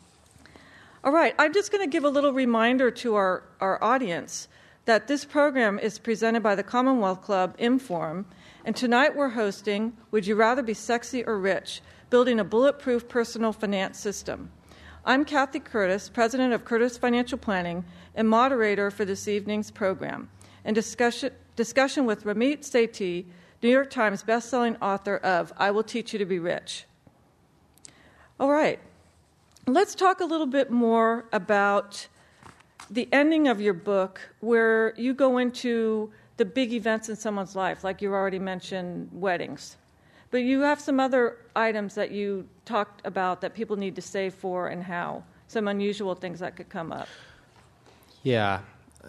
All right, I'm just going to give a little reminder to our, our audience that this program is presented by the Commonwealth Club Inforum, and tonight we're hosting Would You Rather Be Sexy or Rich? Building a Bulletproof Personal Finance System. I'm Kathy Curtis, president of Curtis Financial Planning and moderator for this evening's program, and discussion, discussion with Ramit Sethi, New York Times bestselling author of I Will Teach You to Be Rich. All right, let's talk a little bit more about the ending of your book, where you go into the big events in someone's life, like you already mentioned, weddings. But you have some other items that you talked about that people need to save for and how, some unusual things that could come up. Yeah.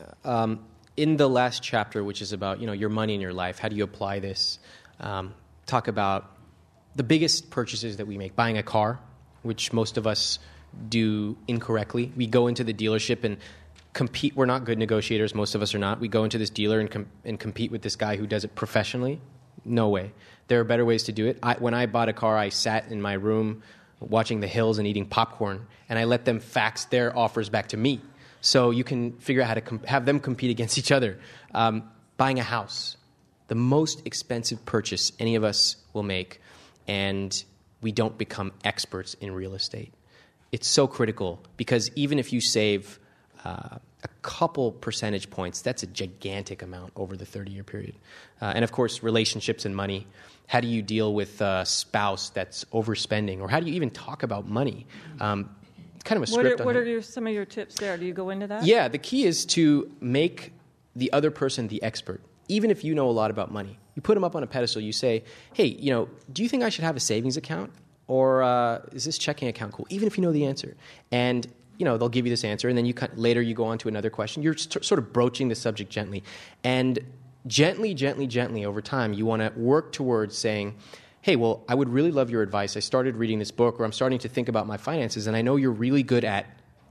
Um, in the last chapter, which is about, you know, your money in your life, how do you apply this? Um, talk about the biggest purchases that we make, buying a car, which most of us do incorrectly. We go into the dealership and compete. We're not good negotiators. Most of us are not. We go into this dealer and, com- and compete with this guy who does it professionally. No way. There are better ways to do it. I, when I bought a car, I sat in my room watching the hills and eating popcorn, and I let them fax their offers back to me. So you can figure out how to com- have them compete against each other. Um, buying a house, the most expensive purchase any of us will make, and we don't become experts in real estate. It's so critical because even if you save uh, a couple percentage points, that's a gigantic amount over the thirty-year period. Uh, and, of course, relationships and money. How do you deal with a spouse that's overspending? Or how do you even talk about money? Um, kind of a script. What are, on what how- are your, some of your tips there? Do you go into that? Yeah, the key is to make the other person the expert. Even if you know a lot about money, you put them up on a pedestal. You say, hey, you know, do you think I should have a savings account? Or uh, is this checking account cool? Even if you know the answer. And, you know, they'll give you this answer, and then you later you go on to another question. You're st- sort of broaching the subject gently. And gently, gently, gently over time, you want to work towards saying, hey, well, I would really love your advice. I started reading this book, or I'm starting to think about my finances, and I know you're really good at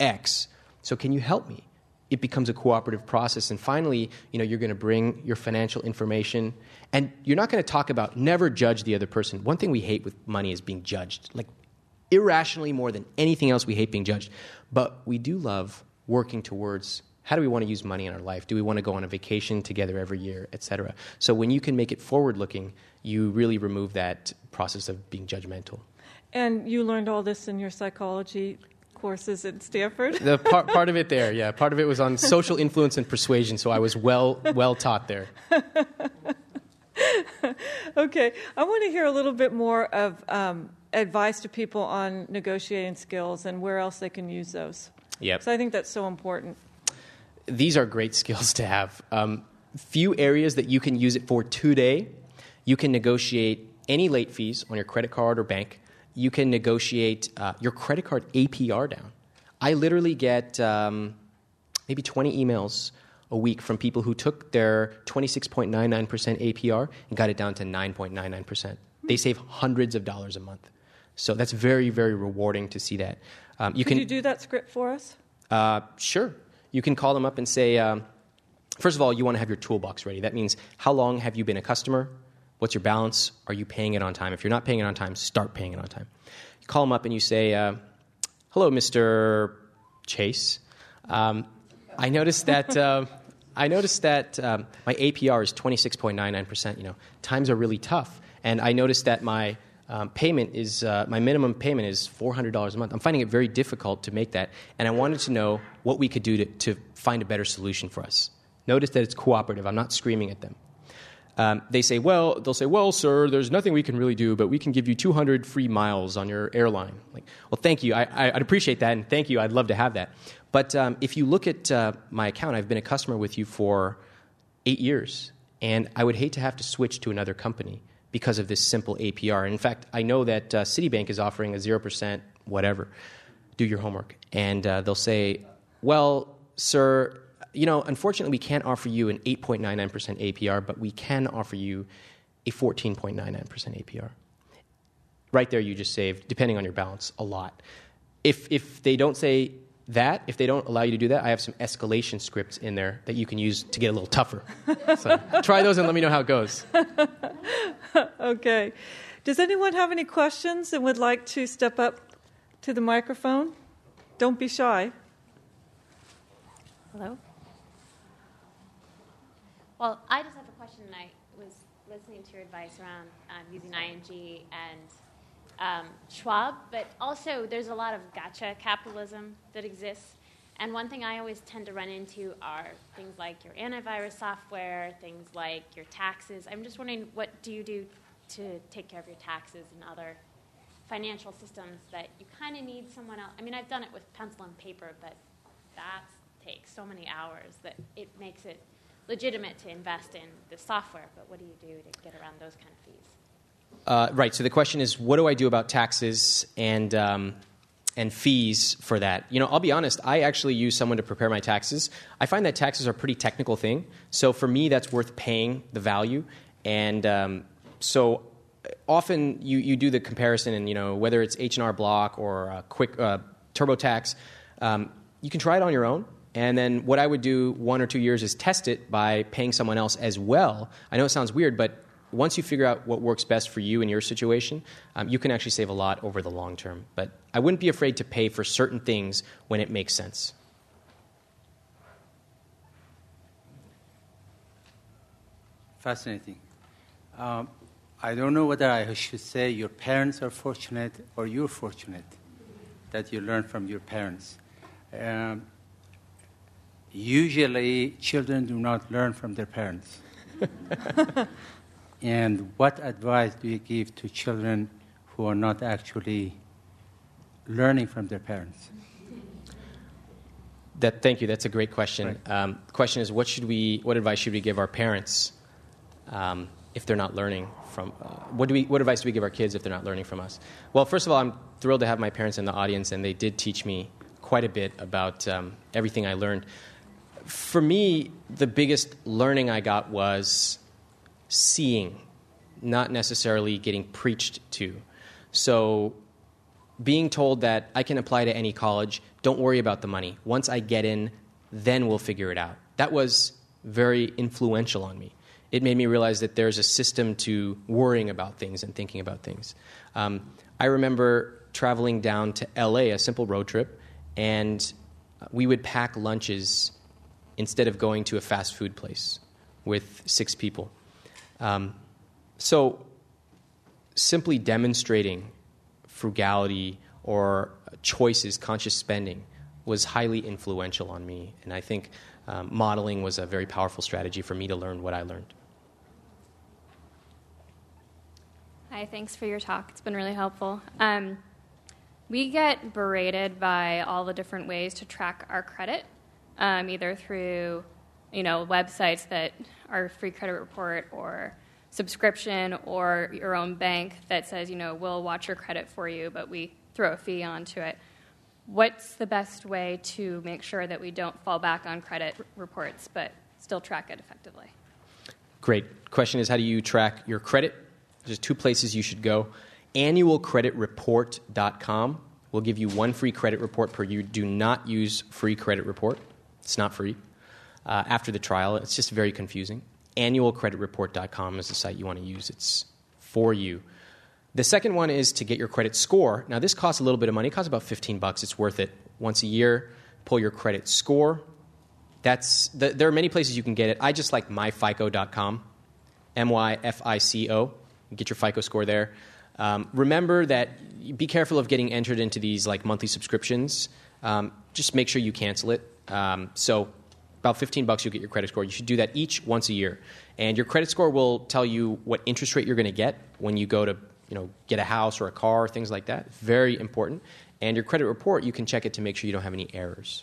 X, so can you help me? It becomes a cooperative process. And finally, you know, you're going to bring your financial information, and you're not going to talk about, never judge the other person. One thing we hate with money is being judged. Like, irrationally more than anything else, we hate being judged. But we do love working towards, how do we want to use money in our life? Do we want to go on a vacation together every year, et cetera? So when you can make it forward-looking, you really remove that process of being judgmental. And you learned all this in your psychology courses at Stanford? The part, part of it there, yeah. Part of it was on social influence and persuasion, so I was well well taught there. Okay. I want to hear a little bit more of um, advice to people on negotiating skills and where else they can use those. Yep. So I think that's so important. These are great skills to have. Um, few areas that you can use it for today. You can negotiate any late fees on your credit card or bank. You can negotiate uh, your credit card A P R down. I literally get um, maybe twenty emails a week from people who took their twenty-six point nine nine percent A P R and got it down to nine point nine nine percent. They save hundreds of dollars a month. So that's very, very rewarding to see that. Um, you Could can, you do that script for us? Uh, sure. You can call them up and say, um, first of all, you want to have your toolbox ready. That means, how long have you been a customer? What's your balance? Are you paying it on time? If you're not paying it on time, start paying it on time. You call them up and you say, uh, hello, Mister Chase. Um, I noticed that uh, I noticed that um, my A P R is twenty-six point nine nine percent. You know, times are really tough, and I noticed that my um, payment is uh, my minimum payment is four hundred dollars a month. I'm finding it very difficult to make that, and I wanted to know what we could do to, to find a better solution for us. Notice that it's cooperative. I'm not screaming at them. Um, they say, well, they'll say, well, sir, there's nothing we can really do, but we can give you two hundred free miles on your airline. Like, well, thank you. I, I, I'd appreciate that, and thank you. I'd love to have that. But um, if you look at uh, my account, I've been a customer with you for eight years, and I would hate to have to switch to another company because of this simple A P R. And in fact, I know that uh, Citibank is offering a zero percent whatever. Do your homework. And uh, they'll say, well, sir, you know, unfortunately, we can't offer you an eight point nine nine percent A P R, but we can offer you a fourteen point nine nine percent A P R. Right there, you just saved, depending on your balance, a lot. If if they don't say that, if they don't allow you to do that, I have some escalation scripts in there that you can use to get a little tougher. So try those and let me know how it goes. Okay. Does anyone have any questions and would like to step up to the microphone? Don't be shy. Hello? Well, I just have a question. I was listening to your advice around um, using I N G and um, Schwab, but also there's a lot of gotcha capitalism that exists. And one thing I always tend to run into are things like your antivirus software, things like your taxes. I'm just wondering, what do you do to take care of your taxes and other financial systems that you kind of need someone else? I mean, I've done it with pencil and paper, but that takes so many hours that it makes it legitimate to invest in the software. But what do you do to get around those kind of fees? Uh, right. So the question is, what do I do about taxes and um, and fees for that? You know, I'll be honest. I actually use someone to prepare my taxes. I find that taxes are a pretty technical thing. So for me, that's worth paying the value. And um, so often you, you do the comparison, and you know whether it's H and R Block or uh, Quick uh, TurboTax, um, you can try it on your own. And then what I would do one or two years is test it by paying someone else as well. I know it sounds weird, but once you figure out what works best for you in your situation, um, you can actually save a lot over the long term. But I wouldn't be afraid to pay for certain things when it makes sense. Fascinating. Um, I don't know whether I should say your parents are fortunate or you're fortunate that you learn from your parents. Um, usually, children do not learn from their parents. And what advice do you give to children who are not actually learning from their parents? That, thank you. That's a great question. Right. Um, the question is, what should we? What advice should we give our parents um, if they're not learning from? Uh, what do we? What advice do we give our kids if they're not learning from us? Well, first of all, I'm thrilled to have my parents in the audience, and they did teach me quite a bit about um, everything I learned. For me, the biggest learning I got was seeing, not necessarily getting preached to. So being told that I can apply to any college, don't worry about the money. Once I get in, then we'll figure it out. That was very influential on me. It made me realize that there's a system to worrying about things and thinking about things. Um, I remember traveling down to L A, a simple road trip, and we would pack lunches instead of going to a fast food place with six people. Um, so simply demonstrating frugality or choices, conscious spending, was highly influential on me. And I think um, modeling was a very powerful strategy for me to learn what I learned. Hi, thanks for your talk. It's been really helpful. Um, we get berated by all the different ways to track our credit, um, either through, you know, websites that are free credit report or subscription, or your own bank that says, you know, we'll watch your credit for you, but we throw a fee onto it. What's the best way to make sure that we don't fall back on credit r- reports but still track it effectively? Great. Question is, how do you track your credit? There's two places you should go. annual credit report dot com will give you one free credit report per year. Do not use free credit report. It's not free. Uh, after the trial, it's just very confusing. annual credit report dot com is the site you want to use. It's for you. The second one is to get your credit score. Now, this costs a little bit of money. It costs about fifteen bucks. It's worth it. Once a year, pull your credit score. That's the, there are many places you can get it. I just like my fico dot com, M Y F I C O. Get your FICO score there. Um, remember that be careful of getting entered into these like monthly subscriptions. Um, just make sure you cancel it. Um, so about fifteen bucks, you'll get your credit score. You should do that each once a year. And your credit score will tell you what interest rate you're going to get when you go to, you know, get a house or a car, things like that. Very important. And your credit report, you can check it to make sure you don't have any errors.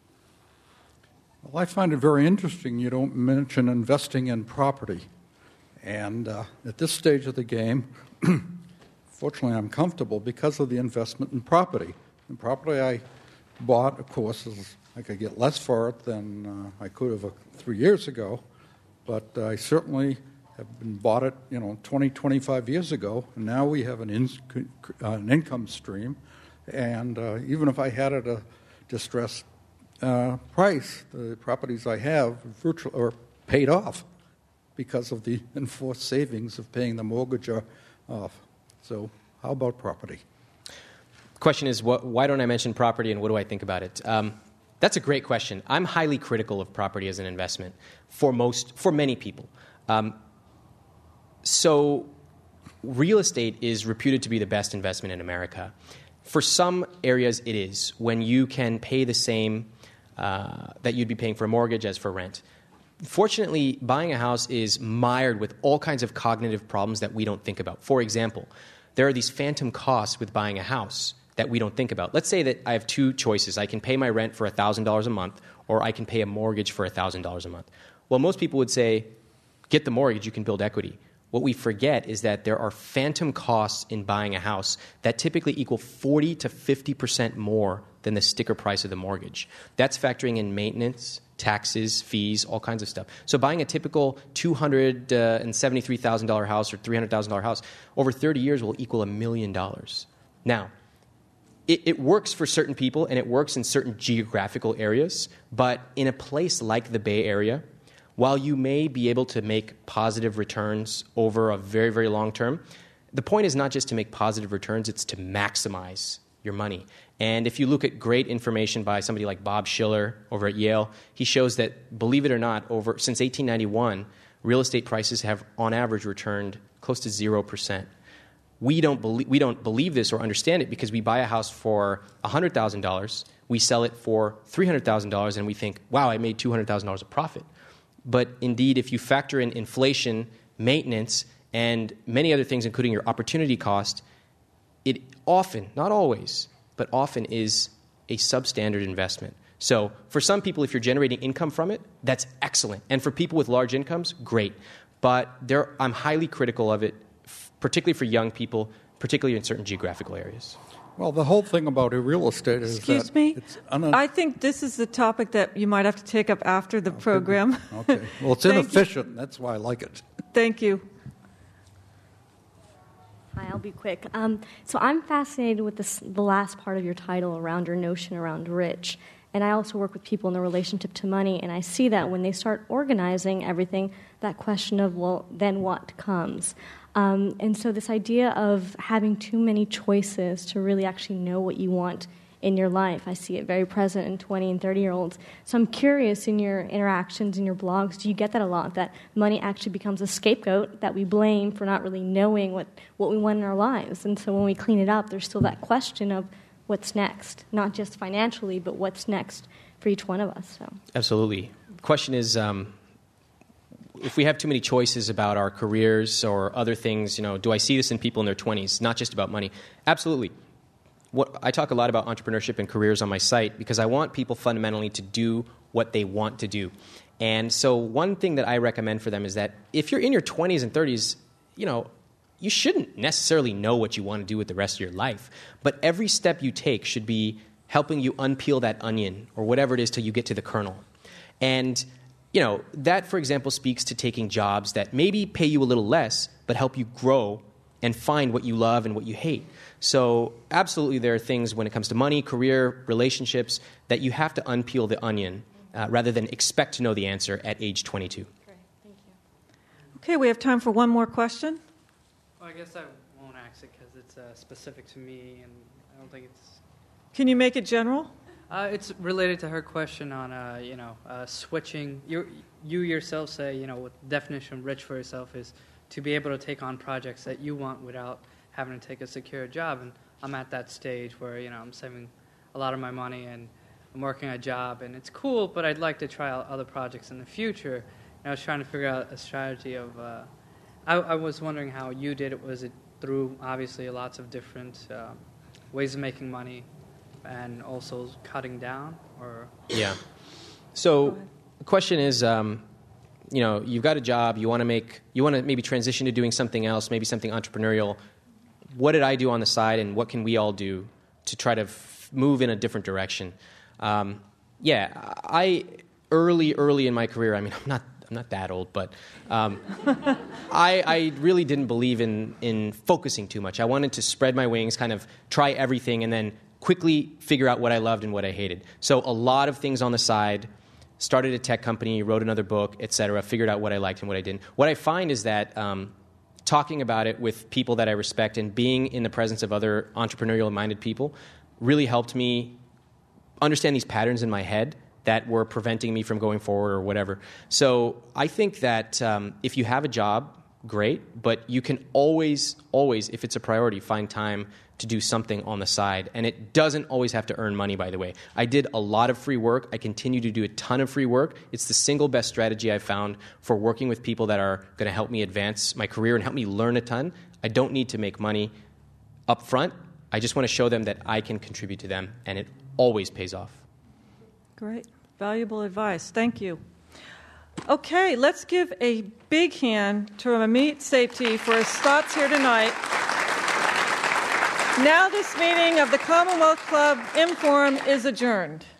Well, I find it very interesting you don't mention investing in property. And uh, at this stage of the game, fortunately, I'm comfortable because of the investment in property. The property I bought, of course, is I could get less for it than uh, I could have uh, three years ago, but uh, I certainly have been bought it, you know, twenty, twenty-five years ago, and now we have an, in, uh, an income stream, and uh, even if I had it at a distressed uh, price, the properties I have virtually are paid off because of the enforced savings of paying the mortgage off. So how about property? The question is, what, why don't I mention property, and what do I think about it? Um, that's a great question. I'm highly critical of property as an investment for most, for many people. Um, so real estate is reputed to be the best investment in America. For some areas, it is, when you can pay the same uh, that you'd be paying for a mortgage as for rent. Fortunately, buying a house is mired with all kinds of cognitive problems that we don't think about. For example, there are these phantom costs with buying a house that we don't think about. Let's say that I have two choices. I can pay my rent for one thousand dollars a month, or I can pay a mortgage for one thousand dollars a month. Well, most people would say, get the mortgage, you can build equity. What we forget is that there are phantom costs in buying a house that typically equal forty to fifty percent more than the sticker price of the mortgage. That's factoring in maintenance, taxes, fees, all kinds of stuff. So buying a typical two hundred seventy-three thousand dollars house or three hundred thousand dollars house over thirty years will equal a million dollars. Now, it, it works for certain people, and it works in certain geographical areas, but in a place like the Bay Area, while you may be able to make positive returns over a very, very long term, the point is not just to make positive returns, it's to maximize your money. And if you look at great information by somebody like Bob Schiller over at Yale, he shows that, believe it or not, over since eighteen ninety-one, real estate prices have, on average, returned close to zero percent. We don't believe, we don't believe this or understand it because we buy a house for one hundred thousand dollars, we sell it for three hundred thousand dollars, and we think, wow, I made two hundred thousand dollars of profit. But indeed, if you factor in inflation, maintenance, and many other things, including your opportunity cost, it often, not always, but often is a substandard investment. So for some people, if you're generating income from it, that's excellent. And for people with large incomes, great. But there, I'm highly critical of it, particularly for young people, particularly in certain geographical areas. Well, the whole thing about real estate is Excuse that me? it's un- I think this is the topic that you might have to take up after the program. Okay. Well, it's inefficient. That's why I like it. Thank you. Hi, I'll be quick. Um, so I'm fascinated with this, the last part of your title around your notion around rich. And I also work with people in their relationship to money, and I see that when they start organizing everything, that question of, well, then what comes? Um, and so this idea of having too many choices to really actually know what you want in your life, I see it very present in twenty and thirty-year-olds. So I'm curious, in your interactions, in your blogs, do you get that a lot, that money actually becomes a scapegoat that we blame for not really knowing what, what we want in our lives? And so when we clean it up, there's still that question of what's next, not just financially, but what's next for each one of us. So. Absolutely. The question is, um, if we have too many choices about our careers or other things, you know, do I see this in people in their twenties, not just about money? Absolutely. What, I talk a lot about entrepreneurship and careers on my site because I want people fundamentally to do what they want to do. And so one thing that I recommend for them is that if you're in your twenties and thirties, you know, you shouldn't necessarily know what you want to do with the rest of your life. But every step you take should be helping you unpeel that onion or whatever it is till you get to the kernel. And, you know, that, for example, speaks to taking jobs that maybe pay you a little less but help you grow and find what you love and what you hate. So absolutely there are things when it comes to money, career, relationships that you have to unpeel the onion uh, rather than expect to know the answer at age twenty-two. Great, thank you. Okay, we have time for one more question. Well, I guess I won't ask it because it's uh, specific to me, and I don't think it's... Can you make it general? Uh, it's related to her question on, uh, you know, uh, switching. You, you yourself say, you know, what the definition of rich for yourself is to be able to take on projects that you want without having to take a secure job. And I'm at that stage where, you know, I'm saving a lot of my money and I'm working a job, and it's cool, but I'd like to try out other projects in the future. And I was trying to figure out a strategy of... Uh, I, I was wondering how you did it. Was it through, obviously, lots of different uh, ways of making money and also cutting down? Or Yeah. So the question is, um, you know, you've got a job, you want to make, you want to maybe transition to doing something else, maybe something entrepreneurial. What did I do on the side, and what can we all do to try to f- move in a different direction? Um, yeah, I early, early in my career, I mean, I'm not, I'm not that old, but um, I, I really didn't believe in in focusing too much. I wanted to spread my wings, kind of try everything, and then quickly figure out what I loved and what I hated. So a lot of things on the side. Started a tech company, wrote another book, et cetera. Figured out what I liked and what I didn't. What I find is that um, talking about it with people that I respect and being in the presence of other entrepreneurial-minded people really helped me understand these patterns in my head that were preventing me from going forward or whatever. So I think that um, if you have a job, great, but you can always, always, if it's a priority, find time to do something on the side. And it doesn't always have to earn money, by the way. I did a lot of free work. I continue to do a ton of free work. It's the single best strategy I've found for working with people that are going to help me advance my career and help me learn a ton. I don't need to make money up front. I just want to show them that I can contribute to them, and it always pays off. Great. Valuable advice. Thank you. Okay, let's give a big hand to Amit Sethi for his thoughts here tonight. Now this meeting of the Commonwealth Club Inforum is adjourned.